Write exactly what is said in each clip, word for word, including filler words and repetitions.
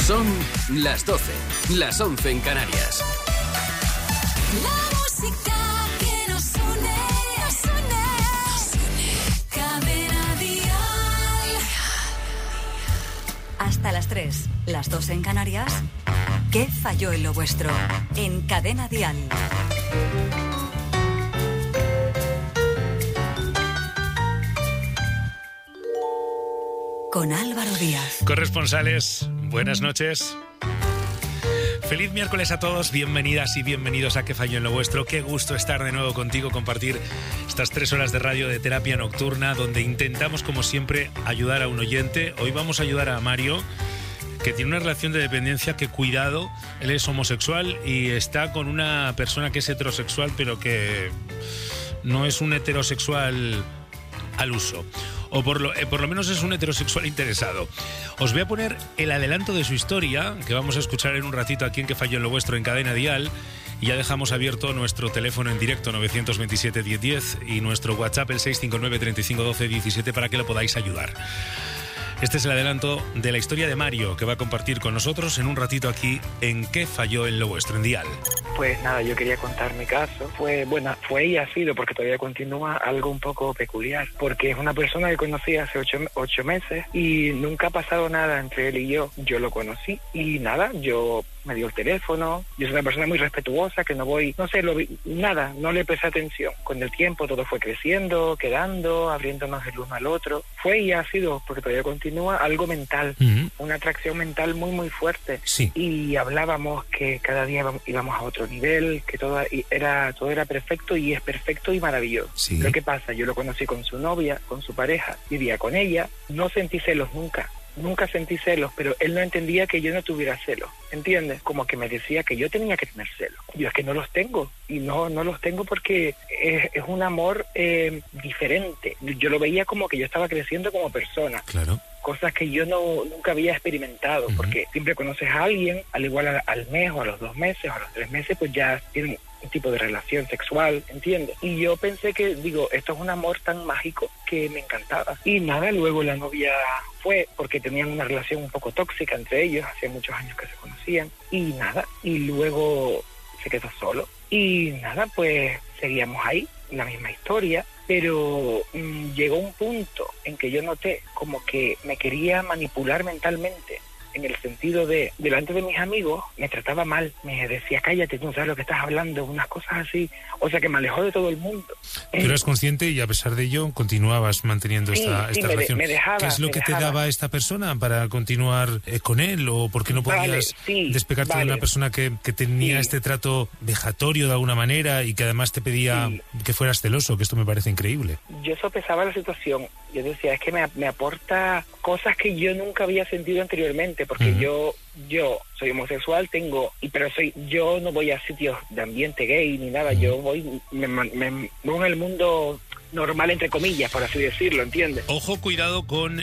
Son las doce, las once en Canarias. La música que nos une, nos une, nos une. Cadena Dial. Hasta las tres, las dos en Canarias. ¿Qué falló en lo vuestro? En Cadena Dial. Con Álvaro Díaz. Corresponsales, buenas noches. Feliz miércoles a todos, bienvenidas y bienvenidos a ¿Qué falló en lo vuestro? Qué gusto estar de nuevo contigo, compartir estas tres horas de radio de terapia nocturna, donde intentamos, como siempre, ayudar a un oyente. Hoy vamos a ayudar a Mario, que tiene una relación de dependencia que, cuidado, él es homosexual y está con una persona que es heterosexual, pero que no es un heterosexual al uso. O por lo, eh, por lo menos es un heterosexual interesado. Os voy a poner el adelanto de su historia, que vamos a escuchar en un ratito aquí en ¿Qué falló en lo vuestro? En Cadena Dial. Y ya dejamos abierto nuestro teléfono en directo nueve dos siete, diez diez y nuestro WhatsApp el seis cinco nueve, treinta y cinco, doce, diecisiete para que lo podáis ayudar. Este es el adelanto de la historia de Mario, que va a compartir con nosotros en un ratito aquí en ¿Qué falló en lo vuestro? En Dial. Pues nada, yo quería contar mi caso. Fue, bueno, fue y ha sido, porque todavía continúa, algo un poco peculiar. Porque es una persona que conocí hace ocho, ocho meses y nunca ha pasado nada entre él y yo. Yo lo conocí y nada, yo me dio el teléfono. Yo soy una persona muy respetuosa, que no voy, no sé, lo vi, nada, no le presté atención. Con el tiempo todo fue creciendo, quedando, abriéndonos el uno al otro. Fue y ha sido, porque todavía continúa, algo mental. Uh-huh. Una atracción mental muy, muy fuerte. Sí. Y hablábamos que cada día íbamos a otro nivel, que todo era, todo era perfecto y es perfecto y maravilloso. Sí. Lo que pasa, yo lo conocí con su novia, con su pareja, vivía con ella, no sentí celos nunca. Nunca sentí celos, pero él no entendía que yo no tuviera celos, ¿entiendes? Como que me decía que yo tenía que tener celos. Yo es que no los tengo, y no no los tengo porque es, es un amor eh, diferente. Yo lo veía como que yo estaba creciendo como persona. Claro. Cosas que yo no nunca había experimentado, uh-huh. Porque siempre conoces a alguien, al igual al, al mes o a los dos meses o a los tres meses, pues ya tienen un tipo de relación sexual, ¿entiendes? Y yo pensé que, digo, esto es un amor tan mágico que me encantaba. Y nada, luego la novia fue porque tenían una relación un poco tóxica entre ellos, hacía muchos años que se conocían, y nada, y luego se quedó solo. Y nada, pues seguíamos ahí, la misma historia, pero mmm, llegó un punto en que yo noté como que me quería manipular mentalmente, en el sentido de, delante de mis amigos, me trataba mal, me decía, cállate, tú no sabes lo que estás hablando, unas cosas así, o sea que me alejó de todo el mundo. Pero eras consciente y a pesar de ello continuabas manteniendo sí, esta, sí, esta me relación. De, me dejaba, ¿Qué es lo que dejaba. te daba esta persona para continuar eh, con él? ¿O por qué no podías vale, sí, despegarte vale. de una persona que, que tenía sí. este trato vejatorio de alguna manera y que además te pedía sí. que fueras celoso? Que esto me parece increíble. Yo sopesaba la situación, yo decía, es que me, me aporta cosas que yo nunca había sentido anteriormente, porque uh-huh. yo yo soy homosexual, tengo, y pero soy yo no voy a sitios de ambiente gay ni nada, uh-huh. yo voy, me, me, me voy en el mundo normal, entre comillas, por así decirlo, ¿entiendes? Ojo, cuidado con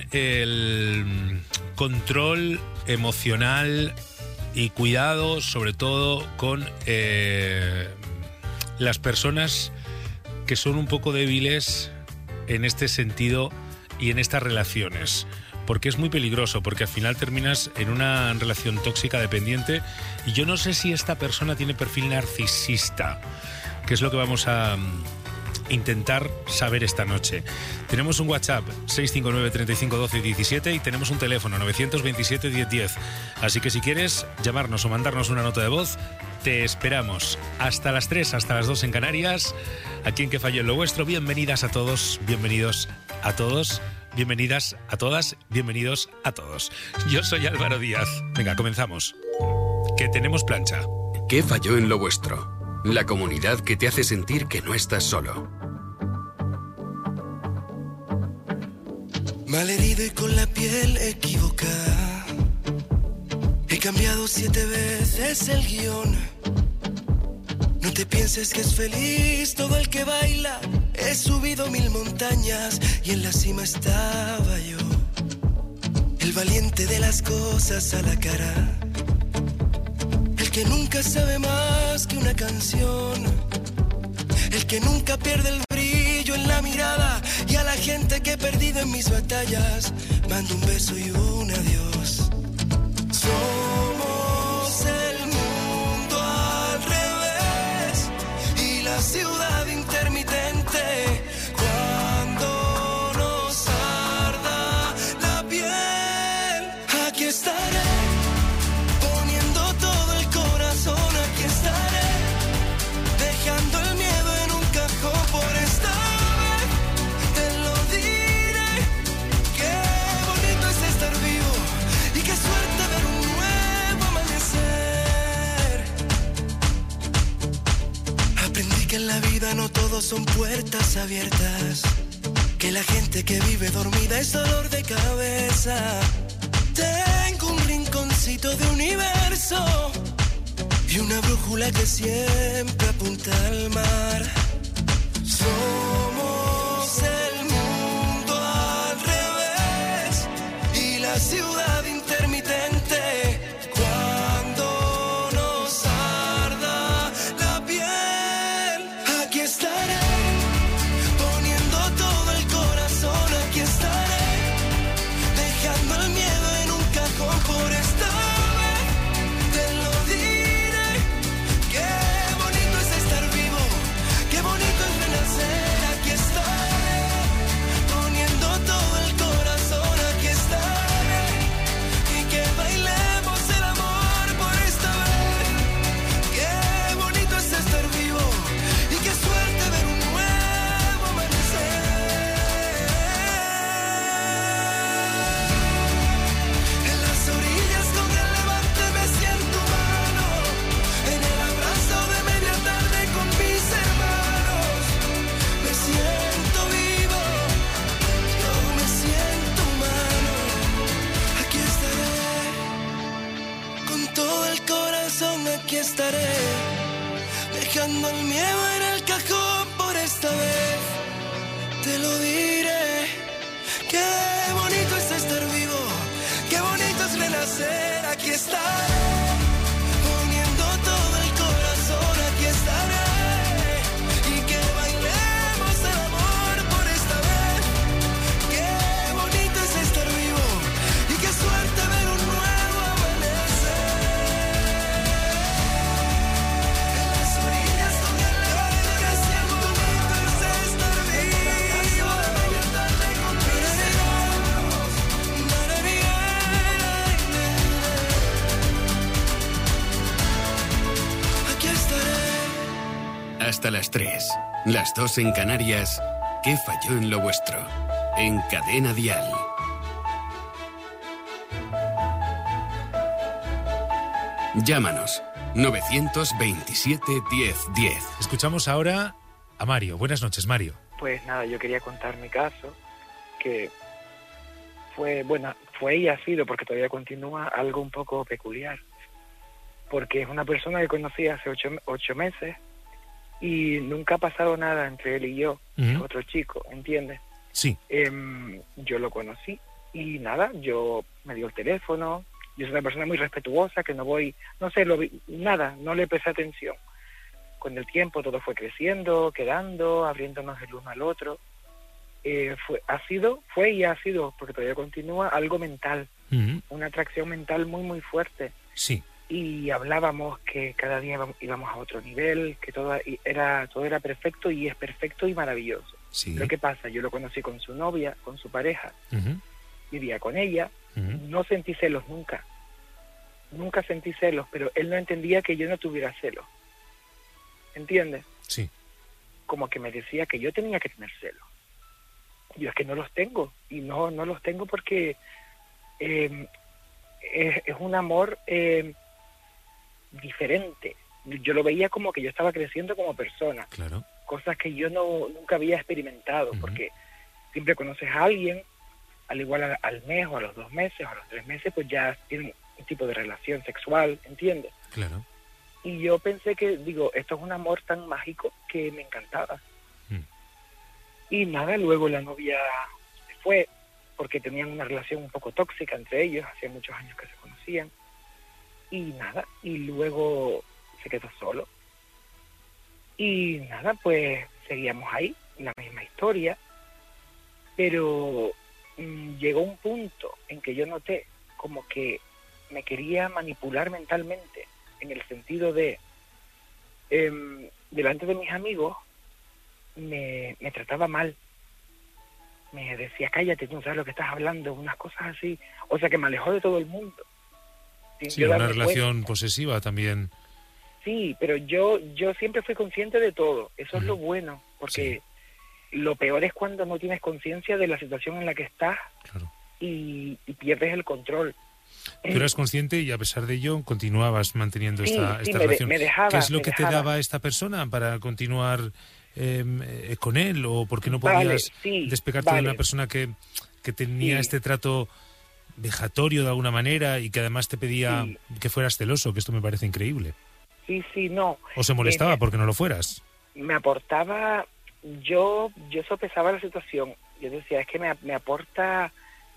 el control emocional y cuidado sobre todo con eh, las personas que son un poco débiles en este sentido y en estas relaciones. Porque es muy peligroso, porque al final terminas en una relación tóxica dependiente y yo no sé si esta persona tiene perfil narcisista, que es lo que vamos a intentar saber esta noche. Tenemos un WhatsApp seis cinco nueve, treinta y cinco, doce, diecisiete y tenemos un teléfono nueve dos siete, diez, diez. Así que si quieres llamarnos o mandarnos una nota de voz, te esperamos hasta las tres, hasta las dos en Canarias, aquí en ¿Qué falló en lo vuestro? Bienvenidas a todos, bienvenidos a todos. Bienvenidas a todas, bienvenidos a todos. Yo soy Álvaro Díaz. Venga, comenzamos. Que tenemos plancha. ¿Qué falló en lo vuestro? La comunidad que te hace sentir que no estás solo. Malherido y con la piel equivocada. He cambiado siete veces el guión. No te pienses que es feliz todo el que baila. He subido mil montañas y en la cima estaba yo, el valiente de las cosas a la cara, el que nunca sabe más que una canción, el que nunca pierde el brillo en la mirada, y a la gente que he perdido en mis batallas mando un beso y un adiós. Somos el mundo al revés y la ciudad intermitente. Cuando nos arda la piel, aquí estaré, poniendo todo el corazón. Aquí estaré, dejando el miedo en un cajón. Por esta vez te lo diré. Qué bonito es estar vivo y qué suerte ver un nuevo amanecer. Aprendí que en la vida no todos son puertas abiertas, que la gente que vive dormida es dolor de cabeza. Tengo un rinconcito de universo y una brújula que siempre apunta al mar. Somos el mundo al revés y la ciudad intermitente. Cuando nos arda la piel, aquí estaré, poniendo todo el corazón. Aquí estaré, dejando el miedo en un cajón. Por esta vez te lo diré. Qué bonito es estar vivo, qué bonito es renacer. Aquí estaré, poniendo todo el corazón. Aquí estaré, y que bailemos el amor por esta vez. Qué bonito es estar vivo y qué suerte ver un nuevo amanecer. En las orillas con el levante me siento humano, en el abrazo de media tarde con mis hermanos. Me siento vivo, yo me siento humano. Aquí estaré, con todo el corazón. Aquí estaré, dejando el miedo en el cajón. Por esta vez te lo diré. Qué bonito es estar vivo, qué bonito es renacer. Aquí estaré, poniendo todo el corazón. Aquí estaré, y que bailemos el amor por esta vez. Qué bonito es estar vivo y qué suerte ver un nuevo amanecer. En las orillas con el levante me siento bonito es estar vivo. Media tarde con mis hermanos. Aquí estaré. Hasta las tres. Las dos en Canarias. ¿Qué falló en lo vuestro? En Cadena Dial. Llámanos. novecientos veintisiete diez diez. Escuchamos ahora a Mario. Buenas noches, Mario. Pues nada, yo quería contar mi caso, que fue, bueno, fue y ha sido, porque todavía continúa, algo un poco peculiar. Porque es una persona que conocí hace ocho, ocho meses y nunca ha pasado nada entre él y yo, Ujú. es otro chico, ¿entiendes? Sí. Em, yo lo conocí y nada, yo me dio el teléfono. Yo soy una persona muy respetuosa, que no voy, no sé, lo vi, nada, no le presté atención. Con el tiempo todo fue creciendo, quedando, abriéndonos el uno al otro. Eh, fue, ha sido, fue y ha sido, porque todavía continúa, algo mental, Ujú. una atracción mental muy, muy fuerte. Sí. Y hablábamos que cada día íbamos- íbamos a otro nivel, que todo y era, todo era perfecto y es perfecto y maravilloso. Sí. Pero ¿qué pasa? Yo lo conocí con su novia, con su pareja, Ujú. vivía con ella. Ujú. No sentí celos nunca. Nunca sentí celos, pero él no entendía que yo no tuviera celos. ¿Entiendes? Sí. Como que me decía que yo tenía que tener celos. Yo es que no los tengo. Y no, no los tengo porque eh, es, es un amor eh, diferente. Yo lo veía como que yo estaba creciendo como persona. Claro. Cosas que yo no nunca había experimentado. Ujú. Porque siempre conoces a alguien, al igual al, al mes o a los dos meses o a los tres meses, pues ya tienen un tipo de relación sexual, ¿entiendes? Claro. Y yo pensé que, digo, esto es un amor tan mágico que me encantaba. Mm. Y nada, luego la novia se fue porque tenían una relación un poco tóxica entre ellos, hacía muchos años que se conocían. Y nada, y luego se quedó solo. Y nada, pues seguíamos ahí, la misma historia. Pero mm, llegó un punto en que yo noté como que me quería manipular mentalmente, en el sentido de, eh, delante de mis amigos, me, me trataba mal. Me decía, cállate, tú no sabes lo que estás hablando, unas cosas así. O sea, que me alejó de todo el mundo. Sin Sí, yo una darme relación cuenta. posesiva también. Sí, pero yo yo siempre fui consciente de todo. Eso es Ujú. lo bueno, porque lo peor es cuando no tienes conciencia de la situación en la que estás Claro. y, y pierdes el control. Tú eras consciente y a pesar de ello continuabas manteniendo Sí, esta, sí, esta me de- relación. me dejaba, ¿Qué es lo me que te dejaba. daba esta persona para continuar eh, eh, con él? ¿O por qué no Vale, podías sí, despegarte de vale. una persona que, que tenía Sí. este trato vejatorio de alguna manera y que además te pedía Sí. que fueras celoso? Que esto me parece increíble. Sí, sí, no. ¿O se molestaba Me- porque no lo fueras? me aportaba, yo yo sopesaba la situación. Yo decía, es que me, me aporta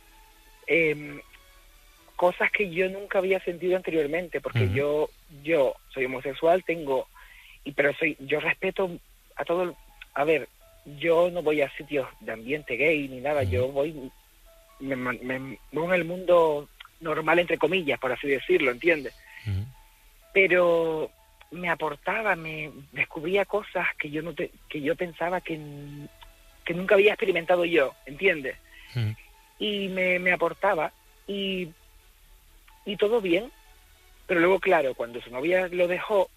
em, cosas que yo nunca había sentido anteriormente, porque Ujú. yo yo soy homosexual, tengo, y pero soy yo respeto a todo el- a ver, yo no voy a sitios de ambiente gay ni nada, Ujú. yo voy me, me, me voy en el mundo normal, entre comillas, por así decirlo, ¿entiendes? Ujú. Pero me aportaba, me descubría cosas que yo no te, que yo pensaba que, n- que nunca había experimentado yo, ¿entiendes? Ujú. Y me, me aportaba y, y todo bien, pero luego, claro, cuando su novia lo dejó,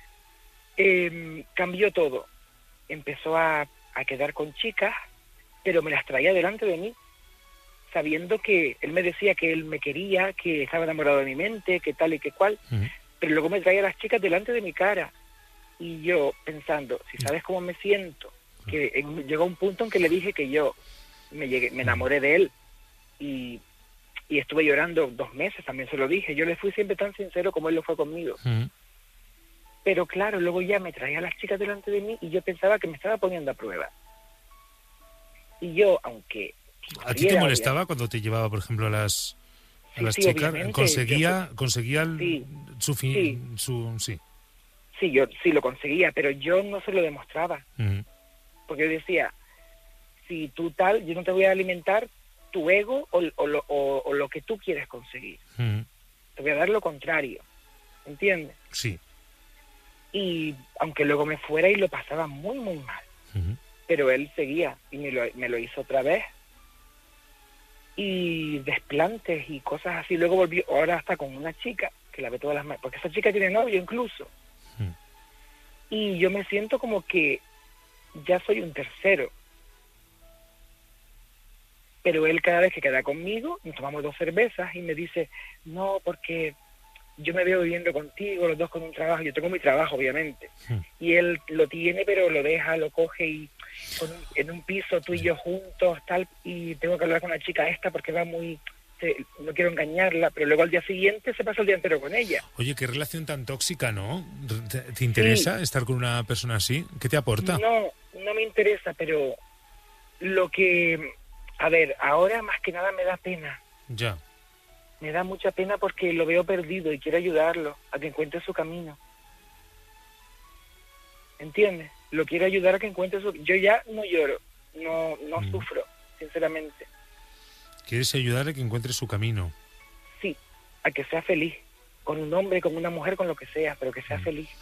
em, cambió todo. Empezó a, a quedar con chicas, pero me las traía delante de mí, sabiendo que él me decía que él me quería, que estaba enamorado de mi mente, que tal y que cual, Ujú. pero luego me traía a las chicas delante de mi cara. Y yo pensando, si sabes cómo me siento, que en- llegó un punto en que le dije que yo me, llegué, me enamoré de él y, y estuve llorando dos meses, también se lo dije. Yo le fui siempre tan sincero como él lo fue conmigo. Ujú. Pero claro, luego ya me traía a las chicas delante de mí y yo pensaba que me estaba poniendo a prueba. Y yo, aunque... ¿A ti te quisiera, molestaba cuando te llevaba, por ejemplo, a las, a Sí, las sí, chicas? obviamente, ¿Conseguía, conseguía el- Sí, su fin? sí. Su, sí. Sí, yo sí lo conseguía, pero yo no se lo demostraba. Ujú. Porque yo decía, si tú tal, yo no te voy a alimentar tu ego o, o lo, o- o lo que tú quieres conseguir. Ujú. Te voy a dar lo contrario, ¿entiendes? Sí. Y aunque luego me fuera y lo pasaba muy, muy mal, Ujú. pero él seguía y me lo, me lo hizo otra vez. Y desplantes y cosas así. Luego volvió, ahora está con una chica, que la ve todas las ma- porque esa chica tiene novio incluso. Ujú. Y yo me siento como que ya soy un tercero. Pero él cada vez que queda conmigo, nos tomamos dos cervezas y me dice, no, porque yo me veo viviendo contigo, los dos con un trabajo. Yo tengo mi trabajo, obviamente. Hmm. Y él lo tiene, pero lo deja, lo coge y con un- en un piso tú y yo juntos, tal, y tengo que hablar con la chica esta porque va muy... se- no quiero engañarla, pero luego al día siguiente se pasa el día entero con ella. Oye, qué relación tan tóxica, ¿no? ¿Te, te interesa estar con una persona así? ¿Qué te aporta? No, no me interesa, pero lo que... A ver, ahora más que nada me da pena. Ya. Me da mucha pena porque lo veo perdido y quiero ayudarlo a que encuentre su camino. ¿Entiendes? Lo quiero ayudar a que encuentre su... Yo ya no lloro, no, no Mm. sufro, sinceramente. ¿Quieres ayudarle a que encuentre su camino? Sí, a que sea feliz. Con un hombre, con una mujer, con lo que sea, pero que sea Mm. feliz.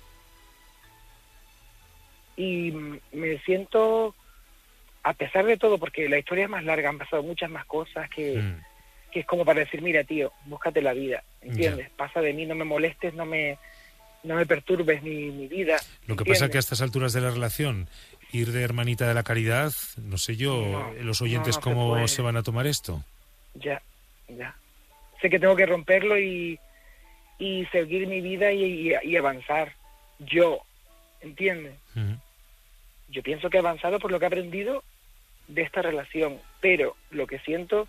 Y mm, me siento, a pesar de todo, porque la historia es más larga, han pasado muchas más cosas que... Mm. que es como para decir, mira, tío, búscate la vida, ¿entiendes? Pasa de mí, no me molestes, no me no me perturbes mi, mi vida. Lo que ¿entiendes? pasa que a estas alturas de la relación, ir de hermanita de la caridad, no sé yo, No, los oyentes no, no se cómo puede. se van a tomar esto. Ya, ya. Sé que tengo que romperlo y, y seguir mi vida y, y- y avanzar. Yo, ¿entiendes? Ujú. Yo pienso que he avanzado por lo que he aprendido de esta relación, pero lo que siento,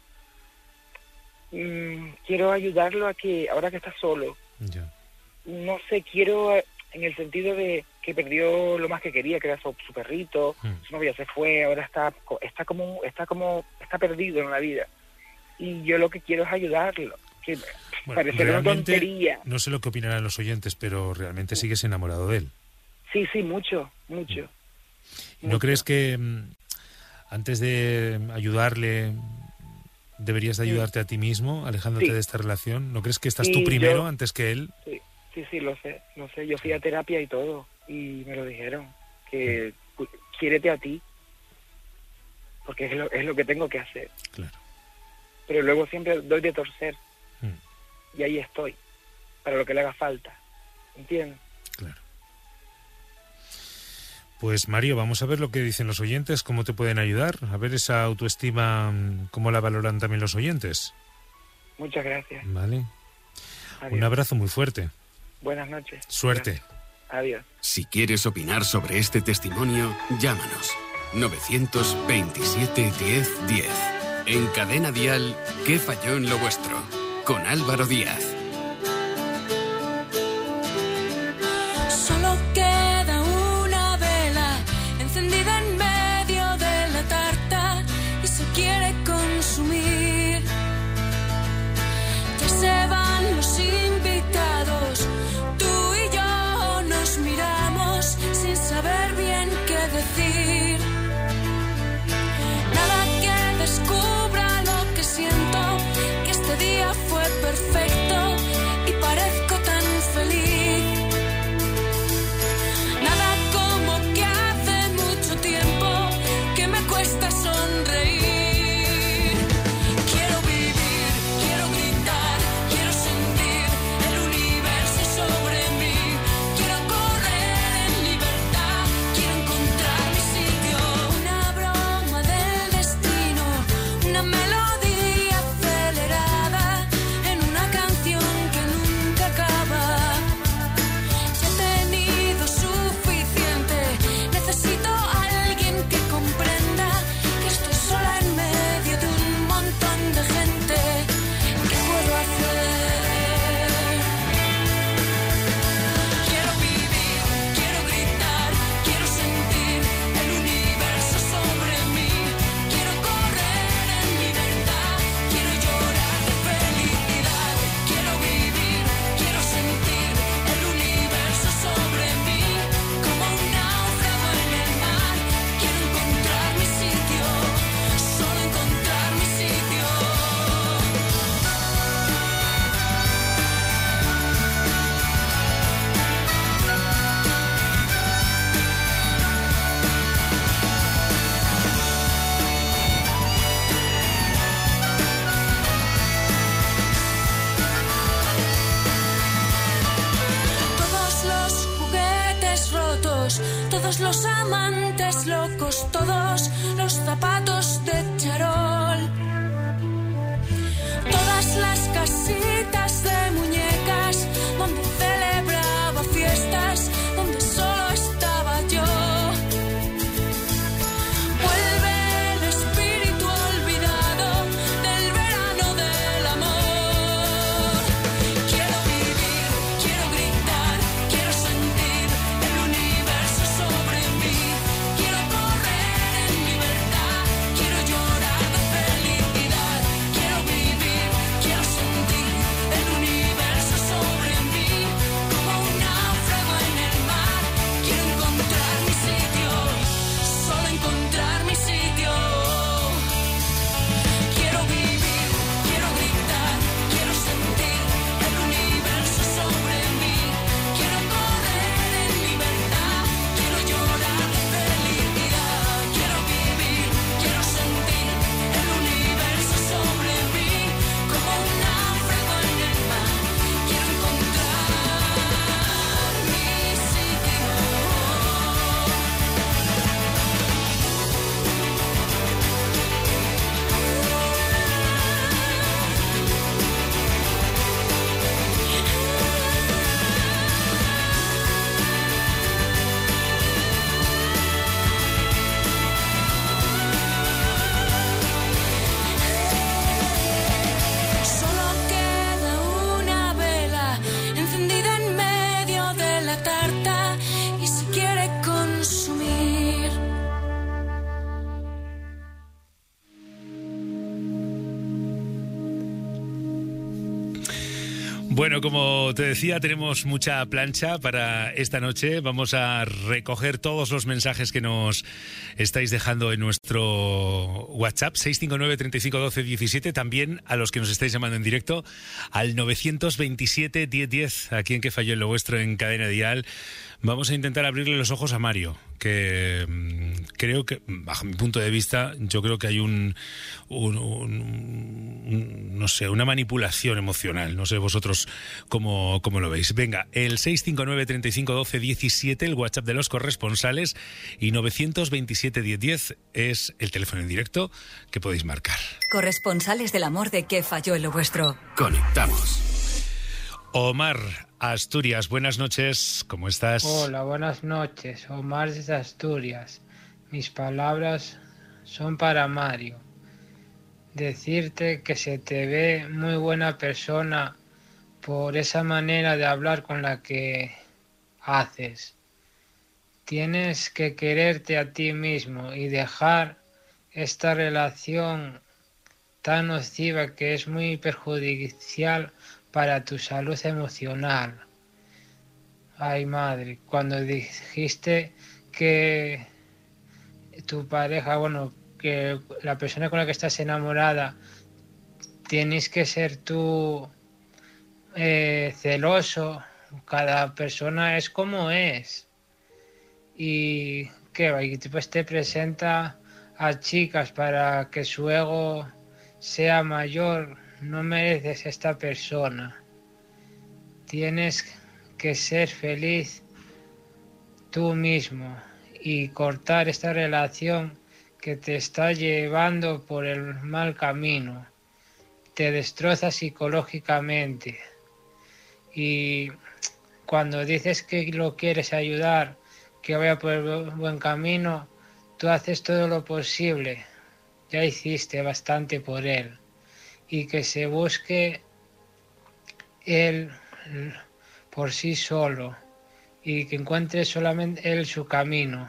mm, quiero ayudarlo a que, ahora que está solo, Ya. no sé, quiero eh, en el sentido de que perdió lo más que quería, que era su, su perrito, Mm. su novia se fue, ahora está co- está como está como está perdido en la vida y yo lo que quiero es ayudarlo, que Bueno, parece una realmente, tontería. no sé lo que opinarán los oyentes, pero realmente sigues enamorado de él. Sí, sí, mucho, mucho. ¿Y no mucho. crees que mm, antes de ayudarle deberías de ayudarte a ti mismo, alejándote Sí. de esta relación. ¿No crees que estás Sí, tú primero yo- antes que él? Sí, sí, sí, lo sé, lo sé. Yo fui a terapia y todo, y me lo dijeron, que cu- quiérete a ti, porque es lo, es lo que tengo que hacer. Claro. Pero luego siempre doy de torcer, Mm, y ahí estoy, para lo que le haga falta, ¿entiendes? claro. Pues Mario, vamos a ver lo que dicen los oyentes, cómo te pueden ayudar, a ver esa autoestima, mm, cómo la valoran también los oyentes. Muchas gracias. Vale. Adiós. Un abrazo muy fuerte. Buenas noches. Suerte. Gracias. Adiós. Si quieres opinar sobre este testimonio, llámanos. novecientos veintisiete diez diez. En Cadena Dial, ¿qué falló en lo vuestro? Con Álvaro Díaz. Solo queda una vela encendida en medio de la tarta y se quiere consumir. Ya se van los invitados, tú y yo nos miramos sin saber bien qué decir. Nada que descubra lo que siento, que este día fue perfecto y parezco tan feliz. Nada como que hace mucho tiempo que me cuesta sonreír. Quiero vivir, quiero gritar, quiero sentir el universo sobre mí. Quiero correr en libertad, quiero encontrar mi sitio. Una broma del destino, una melodía acelerada en una canción que nunca acaba. Ya he tenido suficiente, necesito a alguien que comprenda que estoy sola en medio de un montón de gente. ¿Qué puedo hacer? Quiero vivir, quiero gritar, quiero sentir el universo sobre mí. Quiero correr en libertad, quiero llorar de felicidad. Quiero vivir, quiero sentir el universo sobre mí. Como un náufrago en el mar, quiero encontrar mi sitio, solo encontrar mi sitio. Todos los juguetes rotos, todos los amantes locos, todos los zapatos de charol, todas las casitas de muñecas donde celebraba fiestas, donde solo estaba yo. Vuelve el espíritu olvidado del verano del amor. Quiero vivir, quiero gritar, quiero sentir el universo sobre mí. Quiero correr en Bueno, como te decía, tenemos mucha plancha para esta noche. Vamos a recoger todos los mensajes que nos estáis dejando en nuestro WhatsApp, seis cinco nueve, treinta y cinco, doce, diecisiete. También a los que nos estáis llamando en directo al novecientos veintisiete, diez diez, aquí en Que Falló en Lo Vuestro, en Cadena Dial. Vamos a intentar abrirle los ojos a Mario, que mmm, creo que, bajo mi punto de vista, yo creo que hay un, un, un, un no sé, una manipulación emocional. No sé vosotros cómo, cómo lo veis. Venga, el seis cinco nueve, treinta y cinco, doce, diecisiete, el WhatsApp de los corresponsales, y novecientos veintisiete, diez diez es el teléfono en directo que podéis marcar. Corresponsales del amor de Que Falló en Lo Vuestro. Conectamos. Omar, Asturias, buenas noches, ¿cómo estás? Hola, buenas noches, Omar desde Asturias. Mis palabras son para Mario. Decirte que se te ve muy buena persona por esa manera de hablar con la que haces. Tienes que quererte a ti mismo y dejar esta relación tan nociva que es muy perjudicial para tu salud emocional. Ay, madre, cuando dijiste que tu pareja, bueno, que la persona con la que estás enamorada, tienes que ser tú eh, celoso. Cada persona es como es. Y que y pues te presenta a chicas para que su ego sea mayor. No mereces esta persona. Tienes que ser feliz tú mismo y cortar esta relación que te está llevando por el mal camino. Te destroza psicológicamente. Y cuando dices que lo quieres ayudar, que vaya por el buen camino, tú haces todo lo posible. Ya hiciste bastante por él. Y que se busque él por sí solo y que encuentre solamente él su camino.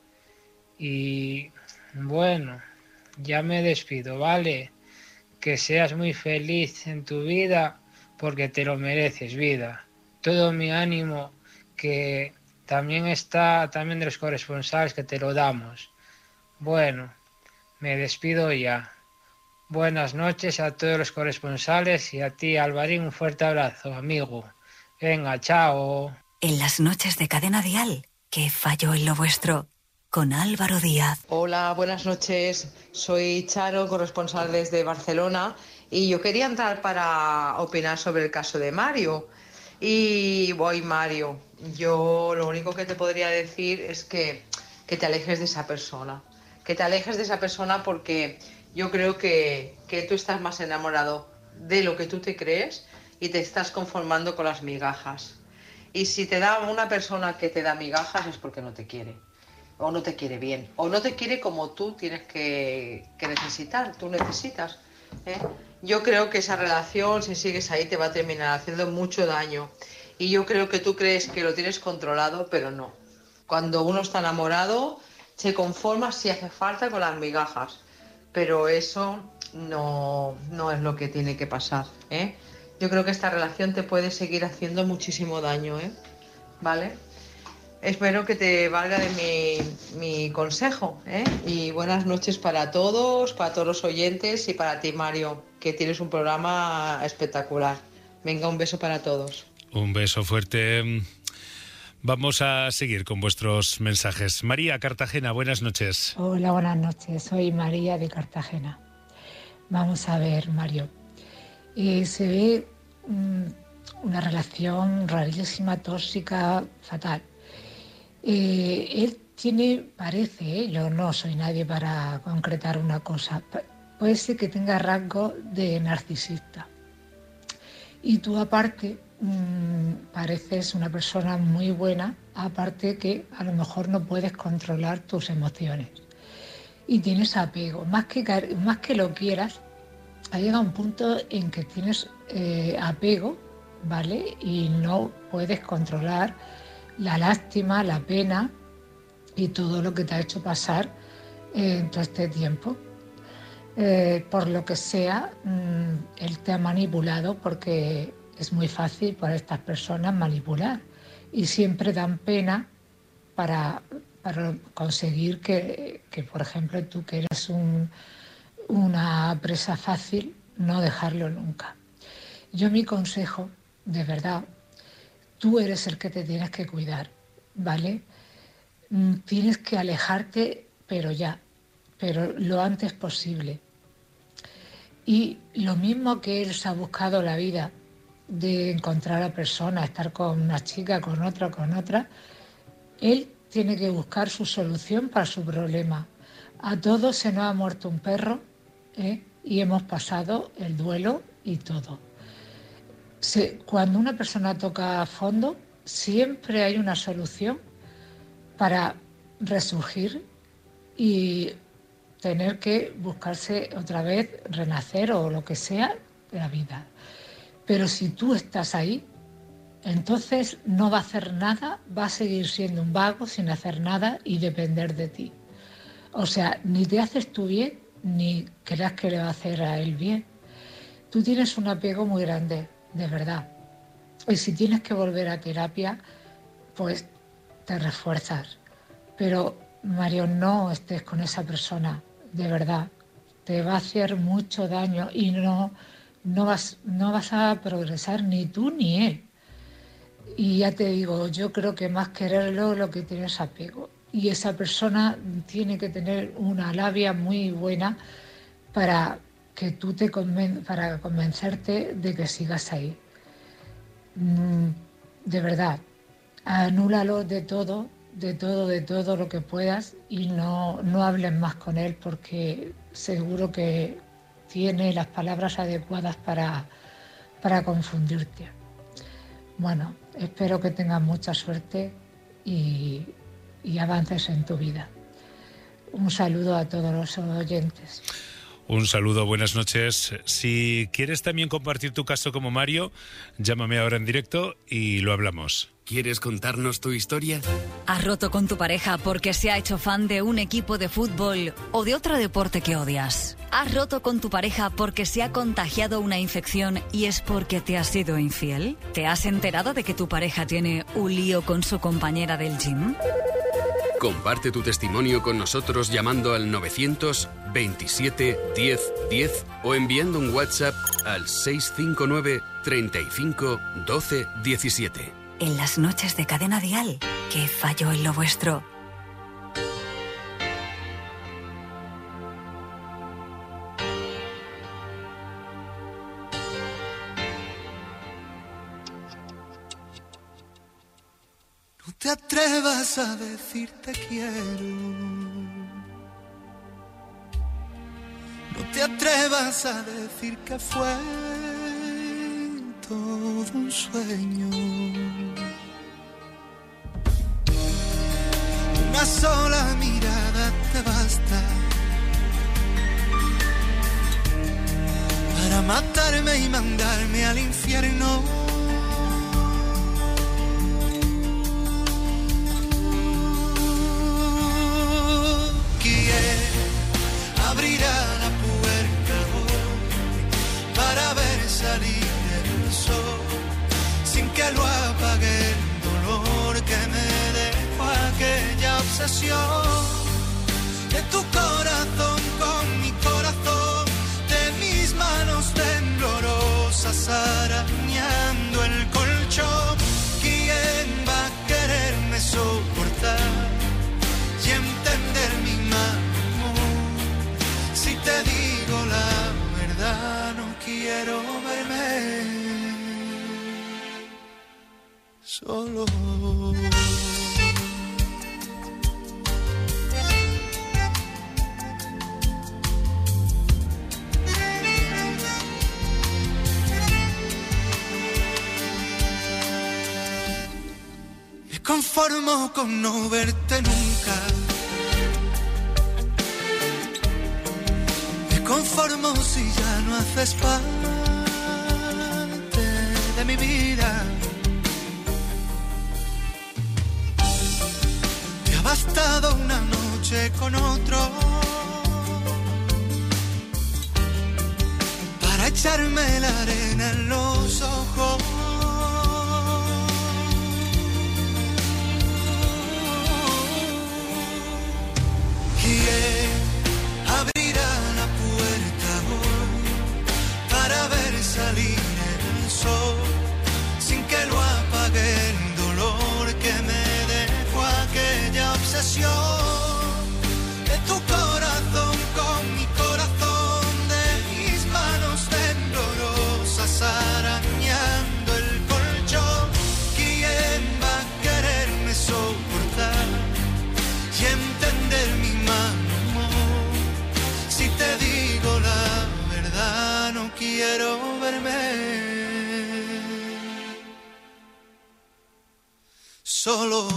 Y bueno, ya me despido, ¿vale? Que seas muy feliz en tu vida porque te lo mereces, vida. Todo mi ánimo, que también está también de los corresponsales, que te lo damos. Bueno, me despido ya. Buenas noches a todos los corresponsales y a ti, Alvarín, un fuerte abrazo, amigo. Venga, chao. En las noches de Cadena Dial, Que Falló en Lo Vuestro, con Álvaro Díaz. Hola, buenas noches. Soy Charo, corresponsal desde Barcelona, y yo quería entrar para opinar sobre el caso de Mario. Y voy, Mario, yo lo único que te podría decir es que, que te alejes de esa persona. Que te alejes de esa persona porque yo creo que, que tú estás más enamorado de lo que tú te crees y te estás conformando con las migajas. Y si te da una persona que te da migajas es porque no te quiere. O no te quiere bien. O no te quiere como tú tienes que, que necesitar. Tú necesitas. ¿eh? Yo creo que esa relación, si sigues ahí, te va a terminar haciendo mucho daño. Y yo creo que tú crees que lo tienes controlado, pero no. Cuando uno está enamorado, se conforma si hace falta con las migajas. Pero eso no, no es lo que tiene que pasar, ¿eh? Yo creo que esta relación te puede seguir haciendo muchísimo daño, ¿eh? ¿Vale? Espero que te valga de mi, mi consejo, ¿eh? Y buenas noches para todos, para todos los oyentes y para ti, Mario, que tienes un programa espectacular. Venga, un beso para todos. Un beso fuerte. Vamos a seguir con vuestros mensajes. María, Cartagena, buenas noches. Hola, buenas noches. Soy María de Cartagena. Vamos a ver, Mario. Eh, se ve um, una relación rarísima, tóxica, fatal. Eh, él tiene, parece, ¿eh? Yo no soy nadie para concretar una cosa, puede ser que tenga rasgos de narcisista. Y tú aparte mmm, pareces una persona muy buena, aparte que a lo mejor no puedes controlar tus emociones. Y tienes apego, más que, más que lo quieras, ha llegado un punto en que tienes eh, apego, ¿vale? Y no puedes controlar la lástima, la pena y todo lo que te ha hecho pasar eh, en todo este tiempo. Eh, por lo que sea, mmm, él te ha manipulado porque es muy fácil para estas personas manipular y siempre dan pena para, para conseguir que, que, por ejemplo, tú que eres un, una presa fácil, no dejarlo nunca. Yo mi consejo, de verdad, tú eres el que te tienes que cuidar, ¿vale? Tienes que alejarte, pero ya, pero lo antes posible. Y lo mismo que él se ha buscado la vida de encontrar a personas, estar con una chica, con otra, con otra, él tiene que buscar su solución para su problema. A todos se nos ha muerto un perro, ¿eh? Y hemos pasado el duelo y todo. Se, cuando una persona toca a fondo, siempre hay una solución para resurgir y tener que buscarse otra vez, renacer o lo que sea de la vida. Pero si tú estás ahí, entonces no va a hacer nada, va a seguir siendo un vago sin hacer nada y depender de ti. O sea, ni te haces tú bien, ni creas que le va a hacer a él bien. Tú tienes un apego muy grande, de verdad. Y si tienes que volver a terapia, pues te refuerzas. Pero, Mario, no estés con esa persona, de verdad. Te va a hacer mucho daño y no, no, vas, no vas a progresar ni tú ni él. Y ya te digo, yo creo que más quererlo lo que tienes apego. Y esa persona tiene que tener una labia muy buena para que tú te conven- para convencerte de que sigas ahí. De verdad, anúlalo de todo, de todo, de todo lo que puedas y no, no hables más con él porque seguro que tiene las palabras adecuadas para, para confundirte. Bueno, espero que tengas mucha suerte y, y avances en tu vida. Un saludo a todos los oyentes. Un saludo, buenas noches. Si quieres también compartir tu caso como Mario, llámame ahora en directo y lo hablamos. ¿Quieres contarnos tu historia? ¿Has roto con tu pareja porque se ha hecho fan de un equipo de fútbol o de otro deporte que odias? ¿Has roto con tu pareja porque se ha contagiado una infección y es porque te has sido infiel? ¿Te has enterado de que tu pareja tiene un lío con su compañera del gym? Comparte tu testimonio con nosotros llamando al novecientos veintisiete diez diez o enviando un WhatsApp al seis cinco nueve treinta y cinco doce diecisiete. En las noches de Cadena Dial, ¿qué falló en lo vuestro? No te atrevas a decir te quiero. No te atrevas a decir que fue todo un sueño. Una sola mirada te basta para matarme y mandarme al infierno. Abrirá la puerta hoy para ver salir el sol sin que lo apague el dolor que me dejó aquella obsesión de tu corazón con mi corazón, de mis manos temblorosas arañando el colchón. ¿Quién va a quererme soportar y entender mi mal? Si te digo la verdad, no quiero verme solo. Me conformo con no verte nunca. Conformo si ya no haces parte de mi vida. Te ha bastado una noche con otro para echarme la arena en los ojos. quiero verme solo.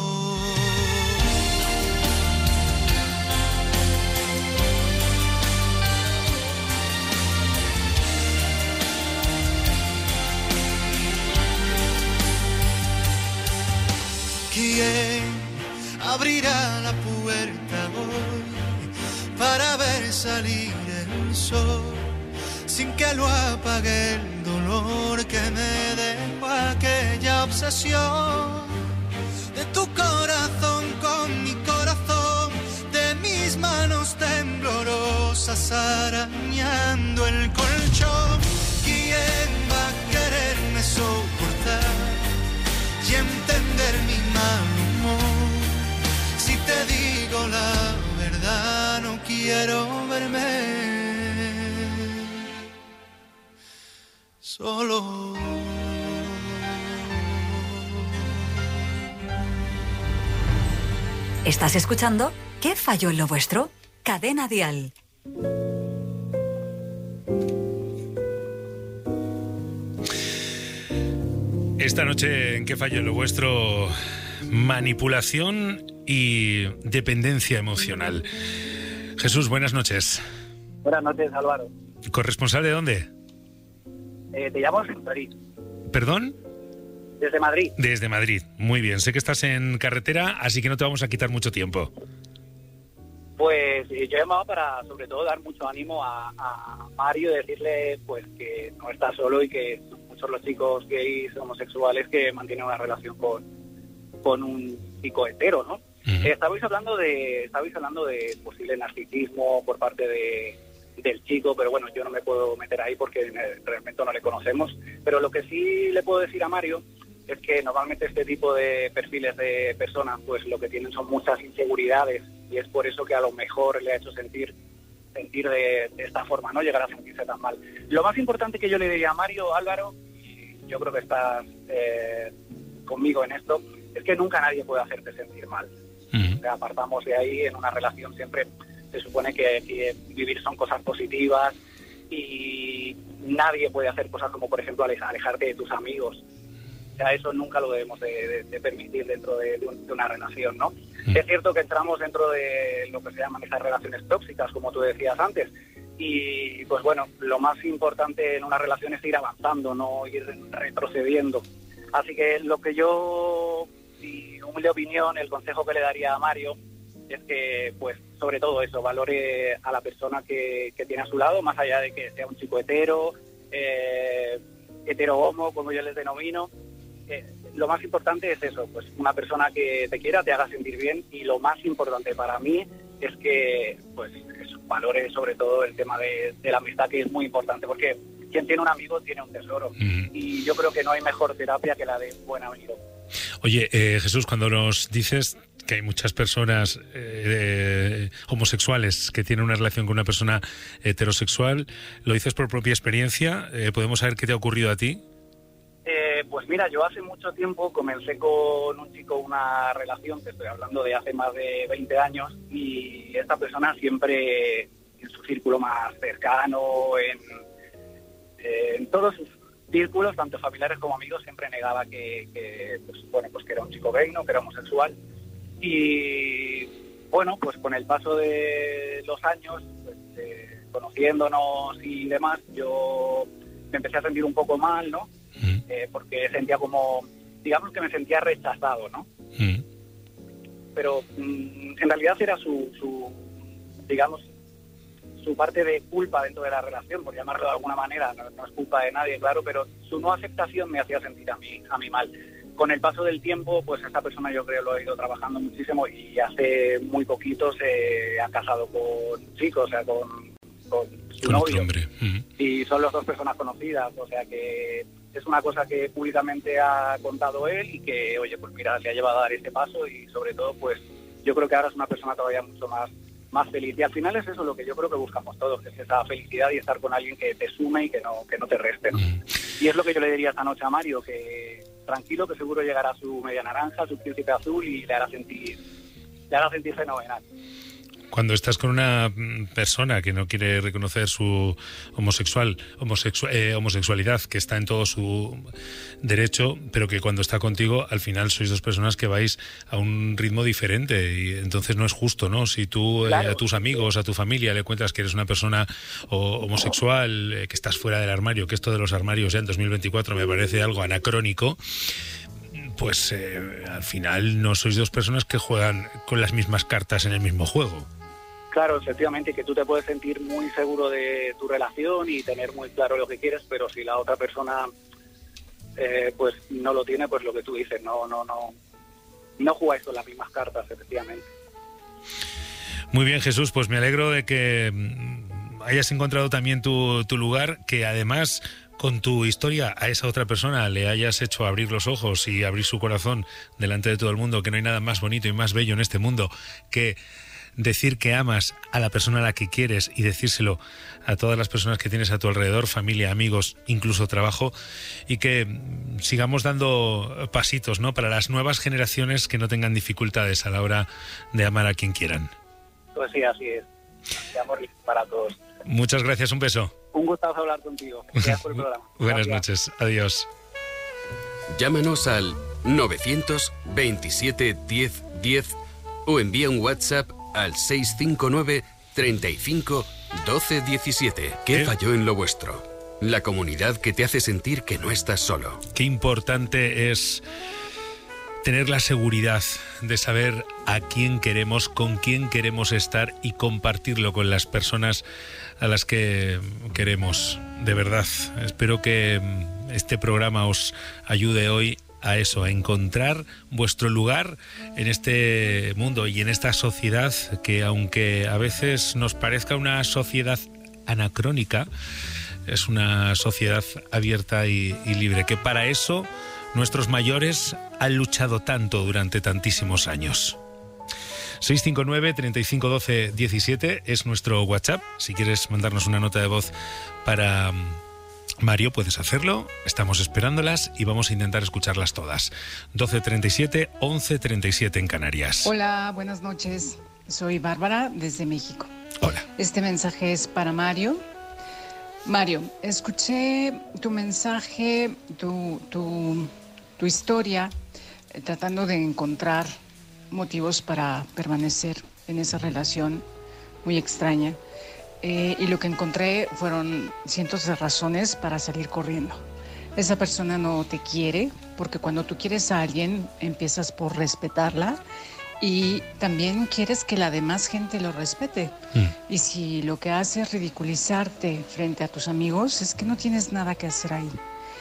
¿Quién abrirá la puerta hoy para ver salir el sol sin que lo apague el dolor que me dejó aquella obsesión de tu corazón con mi corazón, de mis manos temblorosas arañando el colchón? ¿Quién va a quererme soportar y entender mi mal humor? Si te digo la verdad, no quiero verme solo. ¿Estás escuchando? ¿Qué falló en lo vuestro? Cadena Dial. Esta noche, ¿en qué falló lo vuestro? Manipulación y dependencia emocional. Jesús, buenas noches. Buenas noches, Álvaro. ¿Corresponsal de dónde? Eh, te llamo desde Madrid. ¿Perdón? Desde Madrid. Desde Madrid. Muy bien. Sé que estás en carretera, así que no te vamos a quitar mucho tiempo. Pues eh, yo llamaba para, sobre todo, dar mucho ánimo a, a Mario y decirle pues que no está solo y que son muchos los chicos gays homosexuales que mantienen una relación con, con un chico hetero, ¿no? Uh-huh. Eh, estabais hablando de estabais hablando de posible narcisismo por parte de del chico, pero bueno, yo no me puedo meter ahí porque realmente no le conocemos. Pero lo que sí le puedo decir a Mario es que normalmente este tipo de perfiles de personas, pues lo que tienen son muchas inseguridades y es por eso que a lo mejor le ha hecho sentir sentir de, de esta forma, no llegar a sentirse tan mal. Lo más importante que yo le diría a Mario, Álvaro, y yo creo que estás eh, conmigo en esto, es que nunca nadie puede hacerte sentir mal. Uh-huh. O sea, apartamos de ahí, en una relación siempre se supone que, que vivir son cosas positivas y nadie puede hacer cosas como, por ejemplo, alejarte de tus amigos. O sea, eso nunca lo debemos de, de, de permitir dentro de, de, un, de una relación, ¿no? Mm. Es cierto que entramos dentro de lo que se llaman esas relaciones tóxicas, como tú decías antes, y pues bueno, lo más importante en una relación es ir avanzando, no ir retrocediendo. Así que lo que yo, mi humilde opinión, el consejo que le daría a Mario es que, pues, sobre todo eso, valore a la persona que, que tiene a su lado, más allá de que sea un chico hetero, eh, hetero homo, como yo les denomino. Eh, lo más importante es eso, pues una persona que te quiera, te haga sentir bien, y lo más importante para mí es que, pues, eso, valore sobre todo el tema de, de la amistad, que es muy importante, porque quien tiene un amigo tiene un tesoro, uh-huh. y yo creo que no hay mejor terapia que la de un buen amigo. Oye, eh, Jesús, cuando nos dices que hay muchas personas eh, homosexuales que tienen una relación con una persona heterosexual, ¿lo dices por propia experiencia? Eh, ¿Podemos saber qué te ha ocurrido a ti? Eh, pues mira, yo hace mucho tiempo comencé con un chico una relación, te estoy hablando de hace más de veinte años, y esta persona siempre en su círculo más cercano, en, eh, en todos sus círculos, tanto familiares como amigos, siempre negaba que, que, pues, bueno, pues que era un chico gay, ¿no? Que era homosexual. Y bueno, pues con el paso de los años, pues, eh, conociéndonos y demás, yo me empecé a sentir un poco mal, ¿no? Mm. Eh, porque sentía como, digamos que me sentía rechazado, ¿no? Mm. Pero mm, en realidad era su, su, digamos, su parte de culpa dentro de la relación, por llamarlo de alguna manera. No, no es culpa de nadie, claro, pero su no aceptación me hacía sentir a mí, a mí mal. Con el paso del tiempo, pues esta persona yo creo lo ha ido trabajando muchísimo, y hace muy poquito se ha casado con un chico, o sea, con, con su con novio. Hombre. Uh-huh. Y son las dos personas conocidas, o sea que es una cosa que públicamente ha contado él y que, oye, pues mira, le ha llevado a dar este paso, y sobre todo, pues yo creo que ahora es una persona todavía mucho más, más feliz. Y al final es eso lo que yo creo que buscamos todos, que es esa felicidad y estar con alguien que te sume y que no, que no te reste, ¿no? Uh-huh. Y es lo que yo le diría esta noche a Mario, que tranquilo, que seguro llegará su media naranja, su príncipe azul, y le hará sentir, le hará sentir fenomenal. Cuando estás con una persona que no quiere reconocer su homosexual, homosexual eh, homosexualidad, que está en todo su derecho, pero que cuando está contigo, al final sois dos personas que vais a un ritmo diferente, y entonces no es justo, ¿no? Si tú eh, Claro. a tus amigos, a tu familia le cuentas que eres una persona o, homosexual, eh, que estás fuera del armario, que esto de los armarios ya en dos mil veinticuatro me parece algo anacrónico, pues eh, al final no sois dos personas que juegan con las mismas cartas en el mismo juego. Claro, efectivamente, que tú te puedes sentir muy seguro de tu relación y tener muy claro lo que quieres, pero si la otra persona eh, pues no lo tiene, pues lo que tú dices, no, no, no, no jugáis con las mismas cartas, efectivamente. Muy bien, Jesús, pues me alegro de que mm, hayas encontrado también tu, tu lugar, que además con tu historia a esa otra persona le hayas hecho abrir los ojos y abrir su corazón delante de todo el mundo, que no hay nada más bonito y más bello en este mundo que decir que amas a la persona a la que quieres y decírselo a todas las personas que tienes a tu alrededor, familia, amigos, incluso trabajo, y que mm, sigamos dando pasitos, ¿no?, para las nuevas generaciones que no tengan dificultades a la hora de amar a quien quieran. Pues sí, así es. De amor para todos. Muchas gracias, un beso. Un gustazo hablar contigo. Gracias por el programa. Buenas Gracias. noches, adiós. Llámanos al novecientos veintisiete diez diez o envía un WhatsApp al seiscientos cincuenta y nueve treinta y cinco doce diecisiete. ¿Qué ¿Qué? falló en lo vuestro? La comunidad que te hace sentir que no estás solo. Qué importante es tener la seguridad de saber a quién queremos, con quién queremos estar y compartirlo con las personas a las que queremos. De verdad, espero que este programa os ayude hoy a eso, a encontrar vuestro lugar en este mundo y en esta sociedad que, aunque a veces nos parezca una sociedad anacrónica, es una sociedad abierta y, y libre, que para eso nuestros mayores han luchado tanto durante tantísimos años. seiscientos cincuenta y nueve treinta y cinco doce diecisiete es nuestro WhatsApp. Si quieres mandarnos una nota de voz para Mario, puedes hacerlo. Estamos esperándolas y vamos a intentar escucharlas todas. doce treinta y siete, once treinta y siete en Canarias. Hola, buenas noches. Soy Bárbara desde México. Hola. Este mensaje es para Mario. Mario, escuché tu mensaje, tu, tu, tu historia, eh, tratando de encontrar motivos para permanecer en esa relación muy extraña. Eh, y lo que encontré fueron cientos de razones para salir corriendo. Esa persona no te quiere, porque cuando tú quieres a alguien, empiezas por respetarla y también quieres que la demás gente lo respete. Mm. Y si lo que hace es ridiculizarte frente a tus amigos, es que no tienes nada que hacer ahí.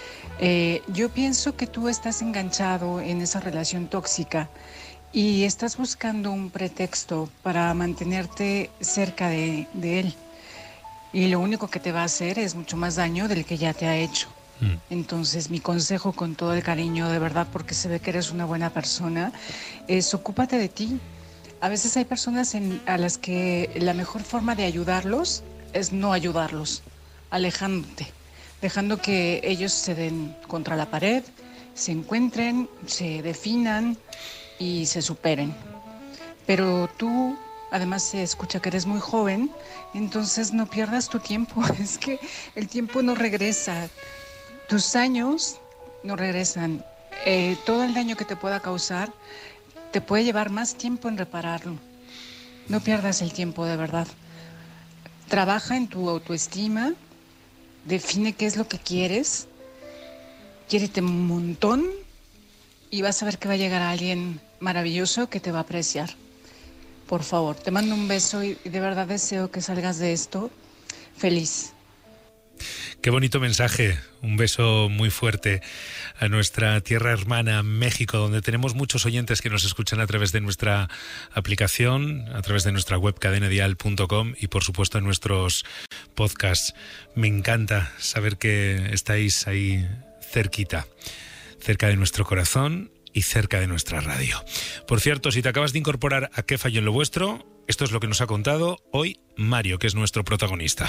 Eh, yo pienso que tú estás enganchado en esa relación tóxica y estás buscando un pretexto para mantenerte cerca de, de él. Y lo único que te va a hacer es mucho más daño del que ya te ha hecho. Mm. Entonces, mi consejo, con todo el cariño, de verdad, porque se ve que eres una buena persona, es ocúpate de ti. A veces hay personas en, a las que la mejor forma de ayudarlos es no ayudarlos, alejándote, dejando que ellos se den contra la pared, se encuentren, se definan y se superen. Pero tú, además, se escucha que eres muy joven, entonces no pierdas tu tiempo. Es que el tiempo no regresa. Tus años no regresan. Eh, todo el daño que te pueda causar te puede llevar más tiempo en repararlo. No pierdas el tiempo, de verdad. Trabaja en tu autoestima, define qué es lo que quieres, quiérete un montón y vas a ver que va a llegar alguien maravilloso que te va a apreciar. Por favor, te mando un beso y de verdad deseo que salgas de esto feliz. Qué bonito mensaje, un beso muy fuerte a nuestra tierra hermana México, donde tenemos muchos oyentes que nos escuchan a través de nuestra aplicación, a través de nuestra web cadena dial punto com y por supuesto en nuestros podcasts. Me encanta saber que estáis ahí cerquita, cerca de nuestro corazón y cerca de nuestra radio. Por cierto, si te acabas de incorporar a ¿Qué falló en lo vuestro? Esto es lo que nos ha contado hoy Mario, que es nuestro protagonista.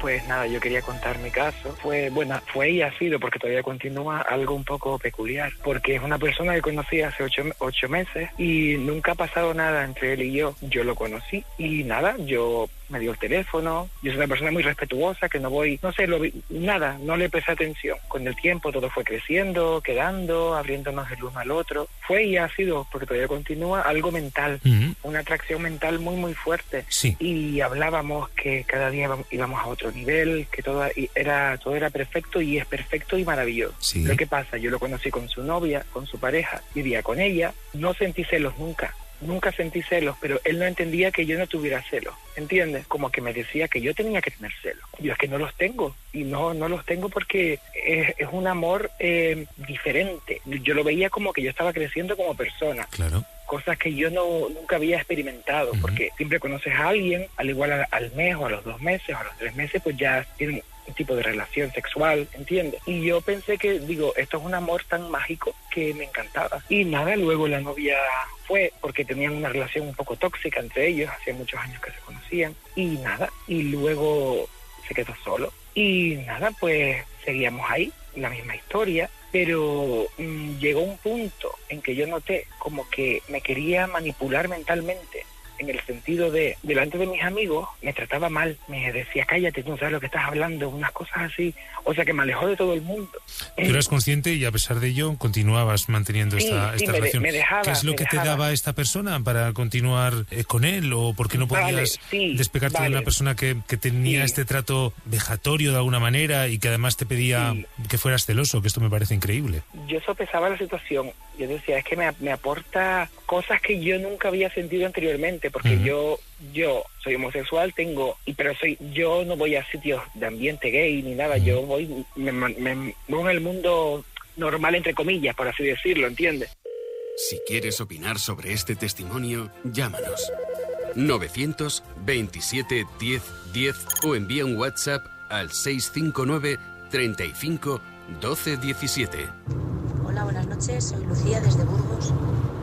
Pues nada, yo quería contar mi caso. Fue, bueno, fue y ha sido, porque todavía continúa, algo un poco peculiar. Porque es una persona que conocí hace ocho, ocho meses y nunca ha pasado nada entre él y yo. Yo lo conocí y nada, yo me dio el teléfono. Yo soy una persona muy respetuosa, que no voy, no sé, lo vi, nada, no le presté atención. Con el tiempo todo fue creciendo, quedando, abriéndonos el uno al otro. Fue y ha sido, porque todavía continúa, algo mental, uh-huh. una atracción mental muy, muy fuerte. Sí. Y hablábamos que cada día íbamos a otro nivel, que todo era, todo era perfecto y es perfecto y maravilloso. Sí. Lo que pasa, yo lo conocí con su novia, con su pareja, vivía con ella, no sentí celos nunca. Nunca sentí celos, pero él no entendía que yo no tuviera celos, ¿entiendes? Como que me decía que yo tenía que tener celos. Yo es que no los tengo, y no no los tengo porque es, es un amor eh, diferente. Yo lo veía como que yo estaba creciendo como persona. Claro. Cosas que yo no nunca había experimentado, uh-huh. porque siempre conoces a alguien, al igual al, al mes o a los dos meses o a los tres meses, pues ya tienen un tipo de relación sexual, ¿entiendes? Y yo pensé que, digo, esto es un amor tan mágico que me encantaba. Y nada, luego la novia fue, porque tenían una relación un poco tóxica entre ellos, hacía muchos años que se conocían, y nada, y luego se quedó solo. Y nada, pues seguíamos ahí, la misma historia, pero mmm, llegó un punto en que yo noté como que me quería manipular mentalmente, en el sentido de, delante de mis amigos, me trataba mal, me decía, cállate, tú no sabes lo que estás hablando, unas cosas así, o sea que me alejó de todo el mundo. Tú eras consciente y a pesar de ello continuabas manteniendo sí, esta, sí, esta me relación. De, me dejaba, ¿Qué es lo que dejaba. te daba esta persona para continuar eh, con él? ¿O por qué no podías vale, sí, despegarte vale. de una persona que, que tenía sí. este trato vejatorio de alguna manera y que además te pedía sí. que fueras celoso? Que esto me parece increíble. Yo sopesaba la situación, yo decía, es que me, me aporta cosas que yo nunca había sentido anteriormente, porque uh-huh. yo yo soy homosexual, tengo, y pero soy yo no voy a sitios de ambiente gay ni nada, uh-huh. yo voy me, me, me voy en el mundo normal, entre comillas, por así decirlo, ¿entiendes? Si quieres opinar sobre este testimonio, llámanos novecientos veintisiete diez diez o envía un WhatsApp al seis cinco nueve treinta y cinco doce diecisiete. Hola, buenas noches, soy Lucía desde Burgos.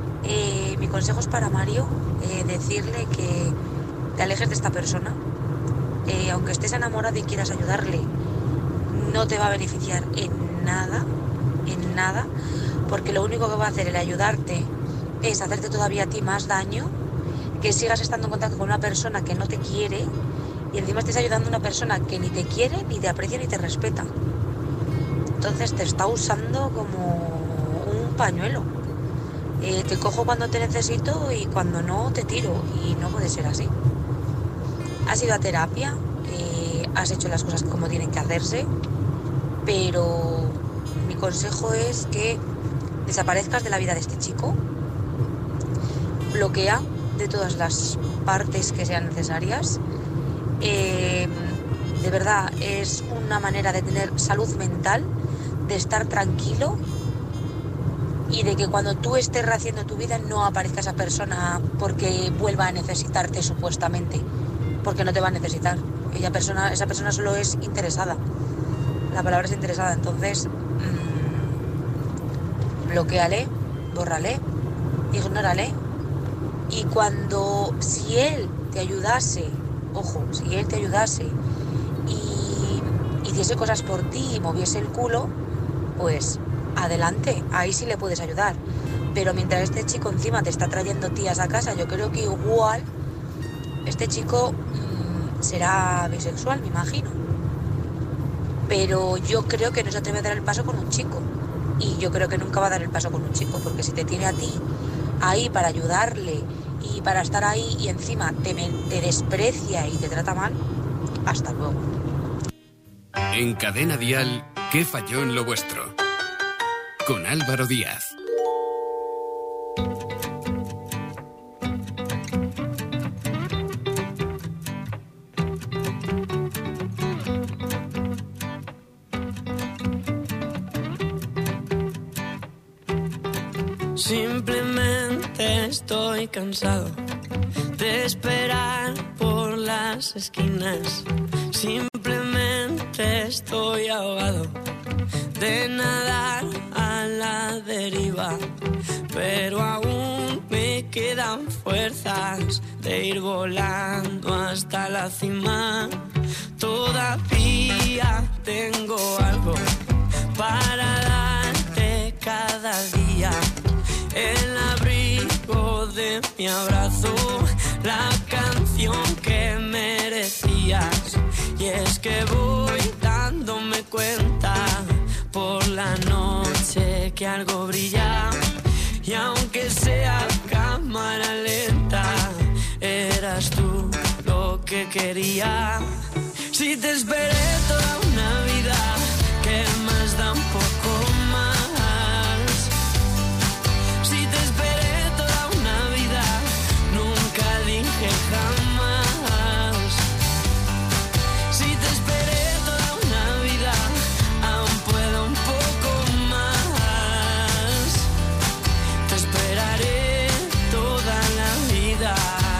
Eh, mi consejo es para Mario, eh, decirle que te alejes de esta persona. Eh, aunque estés enamorado y quieras ayudarle, no te va a beneficiar en nada, en nada, porque lo único que va a hacer el ayudarte es hacerte todavía a ti más daño, que sigas estando en contacto con una persona que no te quiere y encima estés ayudando a una persona que ni te quiere, ni te aprecia, ni te respeta. Entonces te está usando como un pañuelo. Eh, te cojo cuando te necesito y cuando no te tiro, y no puede ser así. Has ido a terapia, eh, has hecho las cosas como tienen que hacerse, pero mi consejo es que desaparezcas de la vida de este chico, bloquea de todas las partes que sean necesarias. Eh, de verdad es una manera de tener salud mental, de estar tranquilo y de que cuando tú estés rehaciendo tu vida no aparezca esa persona porque vuelva a necesitarte supuestamente, porque no te va a necesitar. Ella persona, esa persona solo es interesada, la palabra es interesada, entonces mmm, bloquéale, bórrale, ignórale, y cuando, si él te ayudase, ojo, si él te ayudase y hiciese cosas por ti y moviese el culo, pues adelante, ahí sí le puedes ayudar. Pero mientras este chico encima te está trayendo tías a casa, yo creo que igual este chico mmm, será bisexual, me imagino. Pero yo creo que no se atreve a dar el paso con un chico. Y yo creo que nunca va a dar el paso con un chico, porque si te tiene a ti ahí para ayudarle y para estar ahí y encima te, te desprecia y te trata mal, hasta luego. En Cadena Dial, ¿qué falló en lo vuestro? Con Álvaro Díaz. Simplemente estoy cansado de esperar por las esquinas. Simplemente estoy ahogado de nadar a la deriva, pero aún me quedan fuerzas de ir volando hasta la cima. Toda todavía tengo algo para darte cada día. El abrigo de mi abrazo, la canción que merecías. Y es que voy dándome cuenta por la noche que algo brilla. Y aunque sea cámara lenta, eras tú lo que quería. Si te esperé toda una vida, ¿qué más da un poco más? Si te esperé toda una vida, nunca dije jamás. Si te esperé toda una vida, aún puedo un poco más. Te esperaré toda la vida.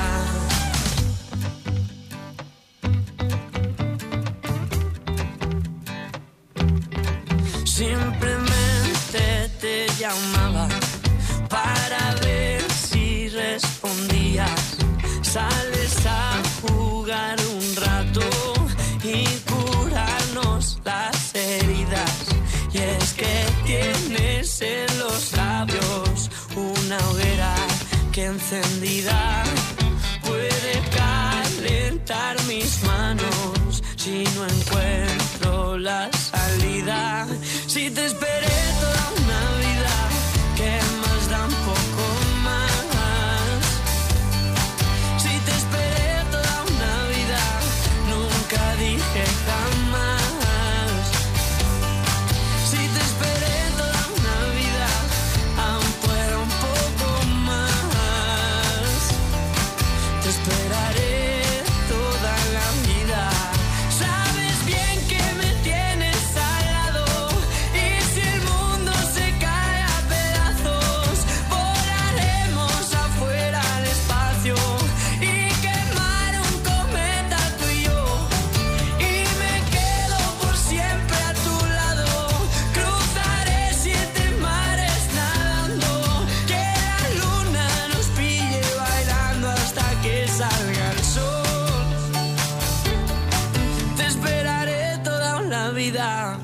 Simplemente te llamaba para ver si respondías. Sales a jugar un rato y curarnos las heridas. Y es que tienes en los labios una hoguera que encendida puede calentar mis manos si no encuentro la salida. Si te esperé toda una vida, ¿qué más da un poco más? Si te esperé toda una vida, nunca dije jamás. Si te esperé toda una vida, aún puedo un poco más. Te esperaré toda la vida. Sabes bien que me tienes al lado. Y si el mundo se cae a pedazos, volaremos afuera al espacio y quemar un cometa tú y yo. Y me quedo por siempre a tu lado. Cruzaré siete mares nadando. Que la luna nos pille bailando hasta que salga el sol. Te esperaré toda una vida.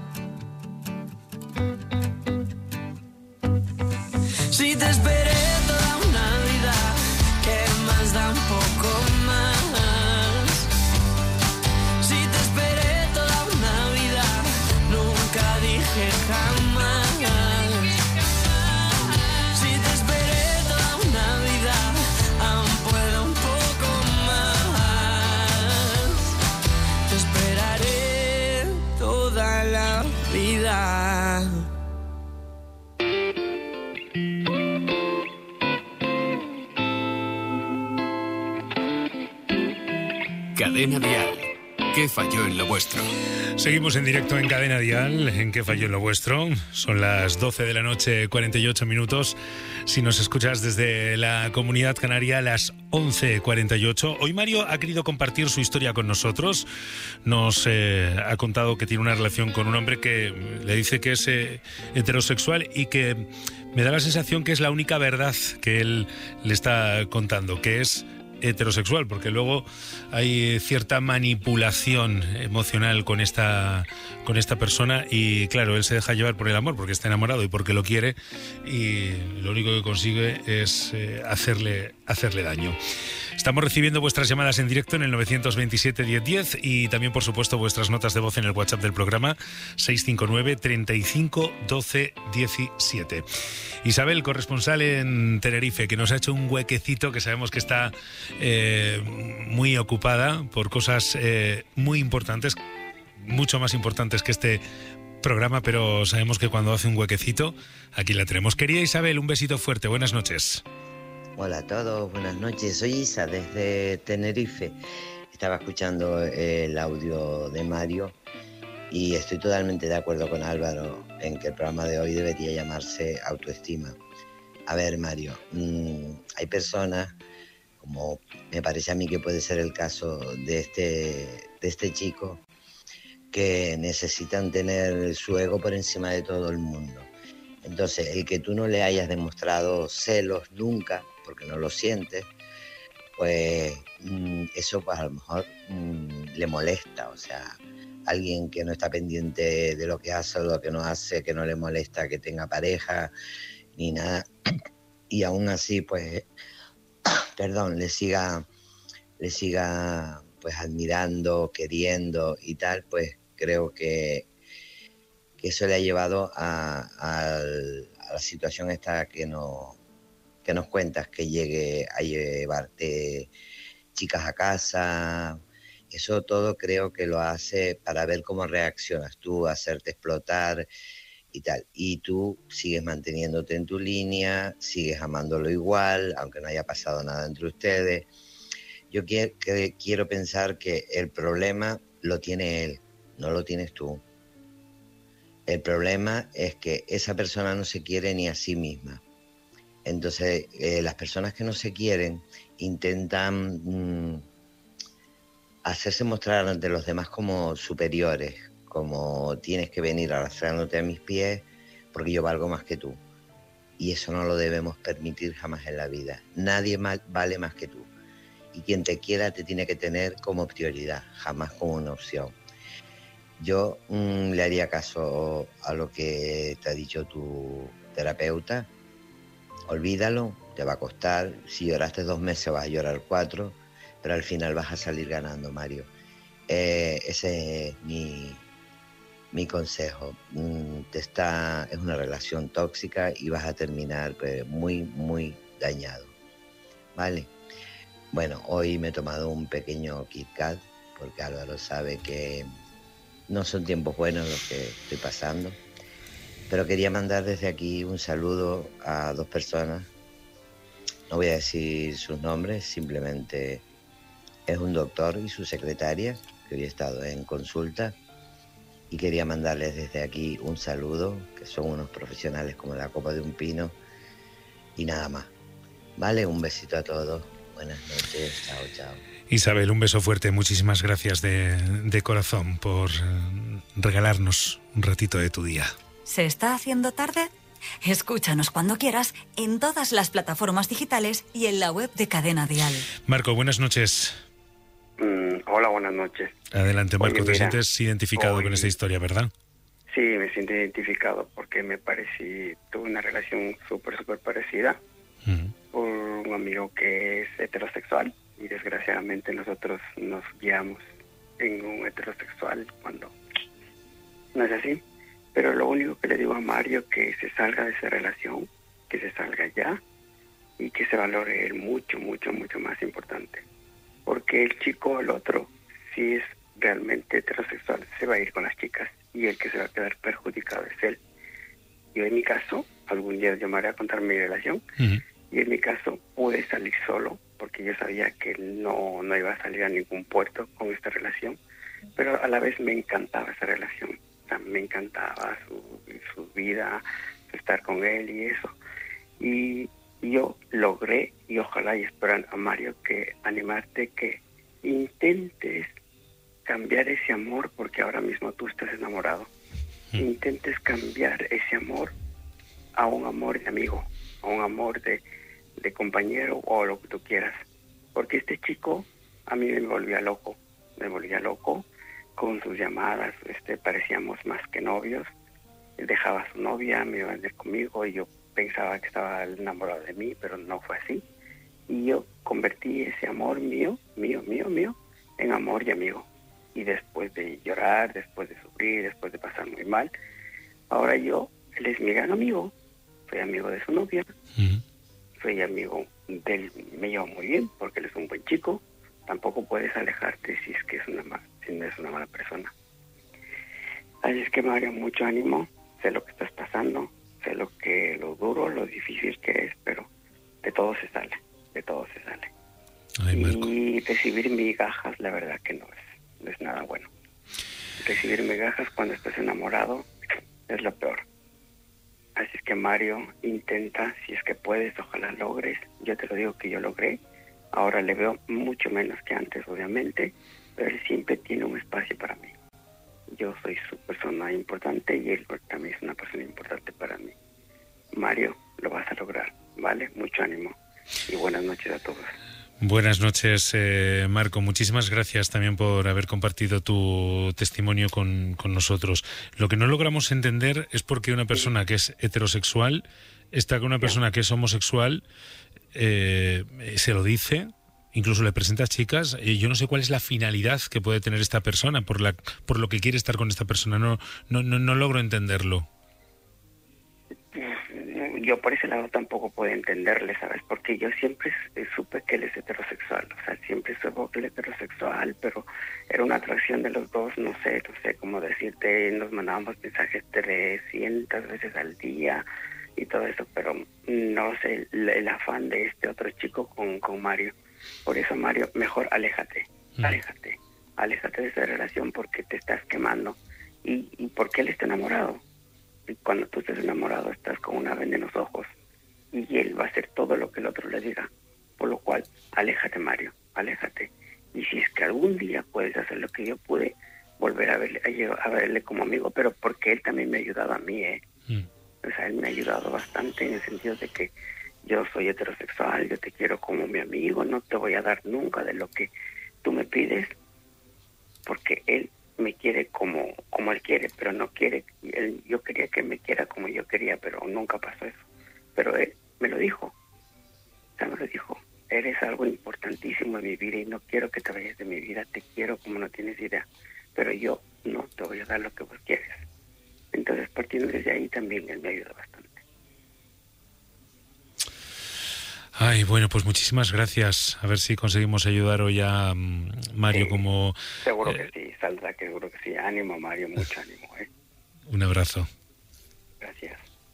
Si te esperé toda una vida, ¿qué más da un poco más? Si te esperé toda una vida, nunca dije jamás. Si te esperé toda una vida, aún puedo un poco más. Te esperaré toda la vida. Cadena Dial. ¿Qué falló en lo vuestro? Seguimos en directo en Cadena Dial, en ¿Qué falló en lo vuestro? Son las doce de la noche, cuarenta y ocho minutos. Si nos escuchas desde la Comunidad Canaria, las once cuarenta y ocho. Hoy Mario ha querido compartir su historia con nosotros. Nos eh, ha contado que tiene una relación con un hombre que le dice que es eh, heterosexual y que me da la sensación que es la única verdad que él le está contando, que es heterosexual, porque luego hay cierta manipulación emocional con esta con esta persona y claro, él se deja llevar por el amor porque está enamorado y porque lo quiere y lo único que consigue es eh, hacerle hacerle daño. Estamos recibiendo vuestras llamadas en directo en el novecientos veintisiete diez diez y también, por supuesto, vuestras notas de voz en el WhatsApp del programa seis cinco nueve, treinta y cinco, doce, diecisiete. Isabel, corresponsal en Tenerife, que nos ha hecho un huequecito que sabemos que está eh, muy ocupada por cosas eh, muy importantes, mucho más importantes que este programa, pero sabemos que cuando hace un huequecito, aquí la tenemos. Querida Isabel, un besito fuerte, buenas noches. Hola a todos, buenas noches. Soy Isa desde Tenerife. Estaba escuchando el audio de Mario y estoy totalmente de acuerdo con Álvaro en que el programa de hoy debería llamarse Autoestima. A ver, Mario, mmm, hay personas, como me parece a mí que puede ser el caso de este, de este chico, que necesitan tener su ego por encima de todo el mundo. Entonces, el que tú no le hayas demostrado celos nunca, porque no lo sientes, pues mm, eso pues a lo mejor mm, le molesta, o sea, alguien que no está pendiente de lo que hace o lo que no hace, que no le molesta que tenga pareja ni nada, y aún así pues, perdón, le siga, le siga pues admirando, queriendo y tal, pues creo que, que eso le ha llevado a, a, a la situación esta que, no, que nos cuentas, que llegue a llevarte chicas a casa. Eso todo creo que lo hace para ver cómo reaccionas tú, hacerte explotar y tal. Y tú sigues manteniéndote en tu línea, sigues amándolo igual, aunque no haya pasado nada entre ustedes. Yo quiero, que, quiero pensar que el problema lo tiene él, no lo tienes tú. El problema es que esa persona no se quiere ni a sí misma. Entonces, eh, las personas que no se quieren intentan mmm, hacerse mostrar ante los demás como superiores, como tienes que venir arrastrándote a mis pies porque yo valgo más que tú. Y eso no lo debemos permitir jamás en la vida. Nadie mal, vale más que tú. Y quien te quiera te tiene que tener como prioridad, jamás como una opción. Yo mmm, le haría caso a lo que te ha dicho tu terapeuta. Olvídalo, te va a costar. Si lloraste dos meses vas a llorar cuatro, pero al final vas a salir ganando, Mario. Eh, ese es mi, mi consejo. Mm, te está, es una relación tóxica y vas a terminar pues, muy, muy dañado. ¿Vale? Bueno, hoy me he tomado un pequeño Kit Kat, porque Álvaro sabe que no son tiempos buenos los que estoy pasando. Pero quería mandar desde aquí un saludo a dos personas. No voy a decir sus nombres, simplemente es un doctor y su secretaria, que hoy he estado en consulta. Y quería mandarles desde aquí un saludo, que son unos profesionales como la copa de un pino. Y nada más. Vale, un besito a todos. Buenas noches, chao, chao. Isabel, un beso fuerte, muchísimas gracias de, de corazón por regalarnos un ratito de tu día. ¿Se está haciendo tarde? Escúchanos cuando quieras en todas las plataformas digitales y en la web de Cadena Dial. Marco, buenas noches. Mm, hola, buenas noches. Adelante, Marco, Oye, te mira, sientes identificado hoy, con esta historia, ¿verdad? Sí, me siento identificado porque me parecí, tuve una relación súper, súper parecida uh-huh. por un amigo que es heterosexual y desgraciadamente nosotros nos guiamos en un heterosexual cuando no es así. Pero lo único que le digo a Mario que se salga de esa relación, que se salga ya y que se valore él mucho, mucho, mucho más importante. Porque el chico, el otro, si es realmente heterosexual, se va a ir con las chicas y el que se va a quedar perjudicado es él. Yo en mi caso, algún día llamaré a contar mi relación uh-huh. y en mi caso pude salir solo porque yo sabía que no, no iba a salir a ningún puerto con esta relación, pero a la vez me encantaba esa relación. O sea, me encantaba su, su vida, estar con él y eso. Y yo logré, y ojalá y espero a Mario que animarte que intentes cambiar ese amor, porque ahora mismo tú estás enamorado. Intentes cambiar ese amor a un amor de amigo, a un amor de, de compañero o lo que tú quieras. Porque este chico a mí me volvía loco, me volvía loco. Con sus llamadas, este, parecíamos más que novios. Él dejaba a su novia, me iba a venir conmigo y yo pensaba que estaba enamorado de mí, pero no fue así. Y yo convertí ese amor mío, mío, mío, mío, en amor y amigo. Y después de llorar, después de sufrir, después de pasar muy mal, ahora yo, él es mi gran amigo. Soy amigo de su novia, uh-huh. soy amigo de él, me llevo muy bien porque él es un buen chico. Tampoco puedes alejarte si es que es una mala, si no es una mala persona. Así es que Mario, mucho ánimo, sé lo que estás pasando, sé lo que, lo duro, lo difícil que es, pero de todo se sale, de todo se sale. Ay, y recibir migajas, la verdad que no es, no es nada bueno. Recibir migajas cuando estás enamorado es lo peor. Así es que Mario, intenta, si es que puedes, ojalá logres. Yo te lo digo que yo logré. Ahora le veo mucho menos que antes, obviamente, pero él siempre tiene un espacio para mí. Yo soy su persona importante y él también es una persona importante para mí. Mario, lo vas a lograr, ¿vale? Mucho ánimo y buenas noches a todos. Buenas noches, eh, Marco. Muchísimas gracias también por haber compartido tu testimonio con, con nosotros. Lo que no logramos entender es por qué una persona que es heterosexual está con una persona que es homosexual, eh, se lo dice, incluso le presenta a chicas, y yo no sé cuál es la finalidad que puede tener esta persona, por la por lo que quiere estar con esta persona. No, no, no, no logro entenderlo. Yo por ese lado tampoco puedo entenderle, ¿sabes? Porque yo siempre supe que él es heterosexual, o sea, siempre supe que él es heterosexual, pero era una atracción de los dos, no sé, no sé cómo decirte, nos mandábamos mensajes trescientas veces al día y todo eso, pero no sé, el, el afán de este otro chico con, con Mario. Por eso, Mario, mejor aléjate, mm. aléjate, aléjate de esa relación porque te estás quemando y, y porque él está enamorado. Y cuando tú estés enamorado estás con una venda en los ojos y él va a hacer todo lo que el otro le diga. Por lo cual, aléjate, Mario, aléjate. Y si es que algún día puedes hacer lo que yo pude, volver a verle, a, a verle como amigo, pero porque él también me ha ayudado a mí, ¿eh? Mm. O sea, él me ha ayudado bastante en el sentido de que yo soy heterosexual, yo te quiero como mi amigo, no te voy a dar nunca de lo que tú me pides, porque él me quiere como como él quiere, pero no quiere, él, yo quería que me quiera como yo quería, pero nunca pasó eso. Pero él me lo dijo, o sea, me lo dijo, eres algo importantísimo en mi vida y no quiero que te vayas de mi vida, te quiero como no tienes idea, pero yo no te voy a dar lo que vos quieres. Entonces, partiendo desde ahí también él me ayuda bastante. Ay, bueno, pues muchísimas gracias. A ver si conseguimos ayudar hoy a um, Mario sí, como... Seguro eh, que sí, Saldrá, que seguro que sí. Ánimo, Mario, mucho ánimo. ¿eh? Un abrazo. Gracias.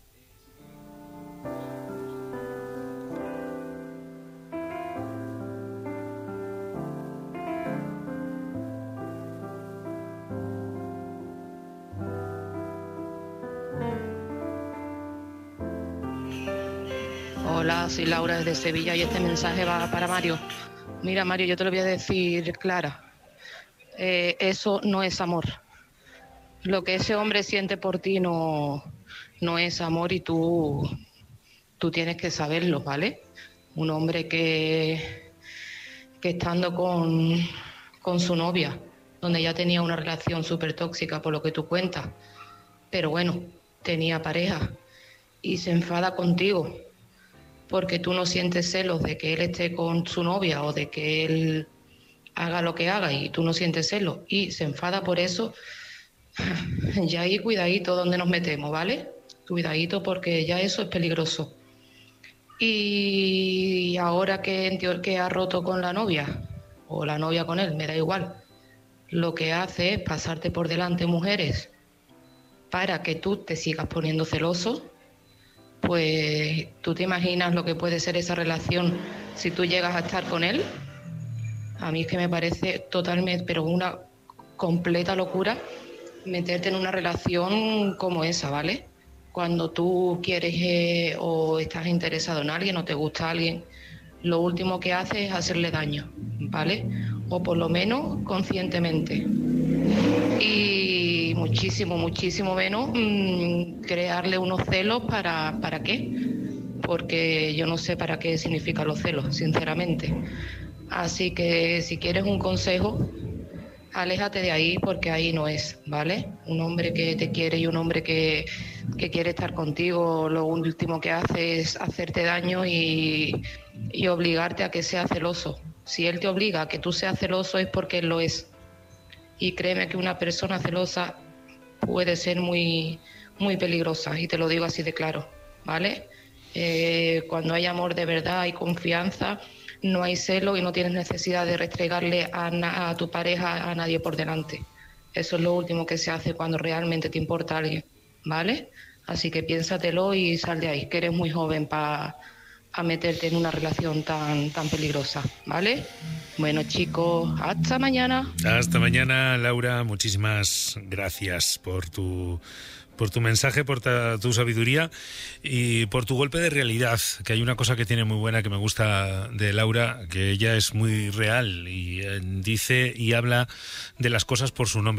Hola, soy Laura desde Sevilla y este mensaje va para Mario. Mira, Mario, yo te lo voy a decir clara. Eh, eso no es amor. Lo que ese hombre siente por ti no, no es amor y tú, tú tienes que saberlo, ¿vale? Un hombre que, que estando con, con su novia, donde ya tenía una relación súper tóxica por lo que tú cuentas, pero bueno, tenía pareja y se enfada contigo porque tú no sientes celos de que él esté con su novia o de que él haga lo que haga y tú no sientes celos y se enfada por eso, ya ahí cuidadito donde nos metemos, ¿vale? Cuidadito porque ya eso es peligroso. Y ahora que, que ha roto con la novia o la novia con él, me da igual, lo que hace es pasarte por delante mujeres para que tú te sigas poniendo celoso. Pues tú te imaginas lo que puede ser esa relación si tú llegas a estar con él. A mí es que me parece totalmente, pero una completa locura meterte en una relación como esa, ¿vale? Cuando tú quieres eh, o estás interesado en alguien o te gusta alguien, lo último que haces es hacerle daño, ¿vale? O por lo menos conscientemente. Y muchísimo, muchísimo menos mmm, crearle unos celos para, ¿para qué? Porque yo no sé para qué significan los celos, sinceramente. Así que si quieres un consejo, aléjate de ahí porque ahí no es, ¿vale? Un hombre que te quiere y un hombre que, que quiere estar contigo, lo último que hace es hacerte daño y, y obligarte a que seas celoso. Si él te obliga a que tú seas celoso es porque él lo es. Y créeme que una persona celosa puede ser muy, muy peligrosa, y te lo digo así de claro, ¿vale? Eh, cuando hay amor de verdad, hay confianza, no hay celo y no tienes necesidad de restregarle a, na- a tu pareja a nadie por delante. Eso es lo último que se hace cuando realmente te importa alguien, ¿vale? Así que piénsatelo y sal de ahí, que eres muy joven para a meterte en una relación tan, tan peligrosa, ¿vale? Bueno, chicos, hasta mañana. Hasta mañana, Laura. Muchísimas gracias por tu por tu mensaje, por ta, tu sabiduría y por tu golpe de realidad, que hay una cosa que tiene muy buena que me gusta de Laura, que ella es muy real y eh, dice y habla de las cosas por su nombre.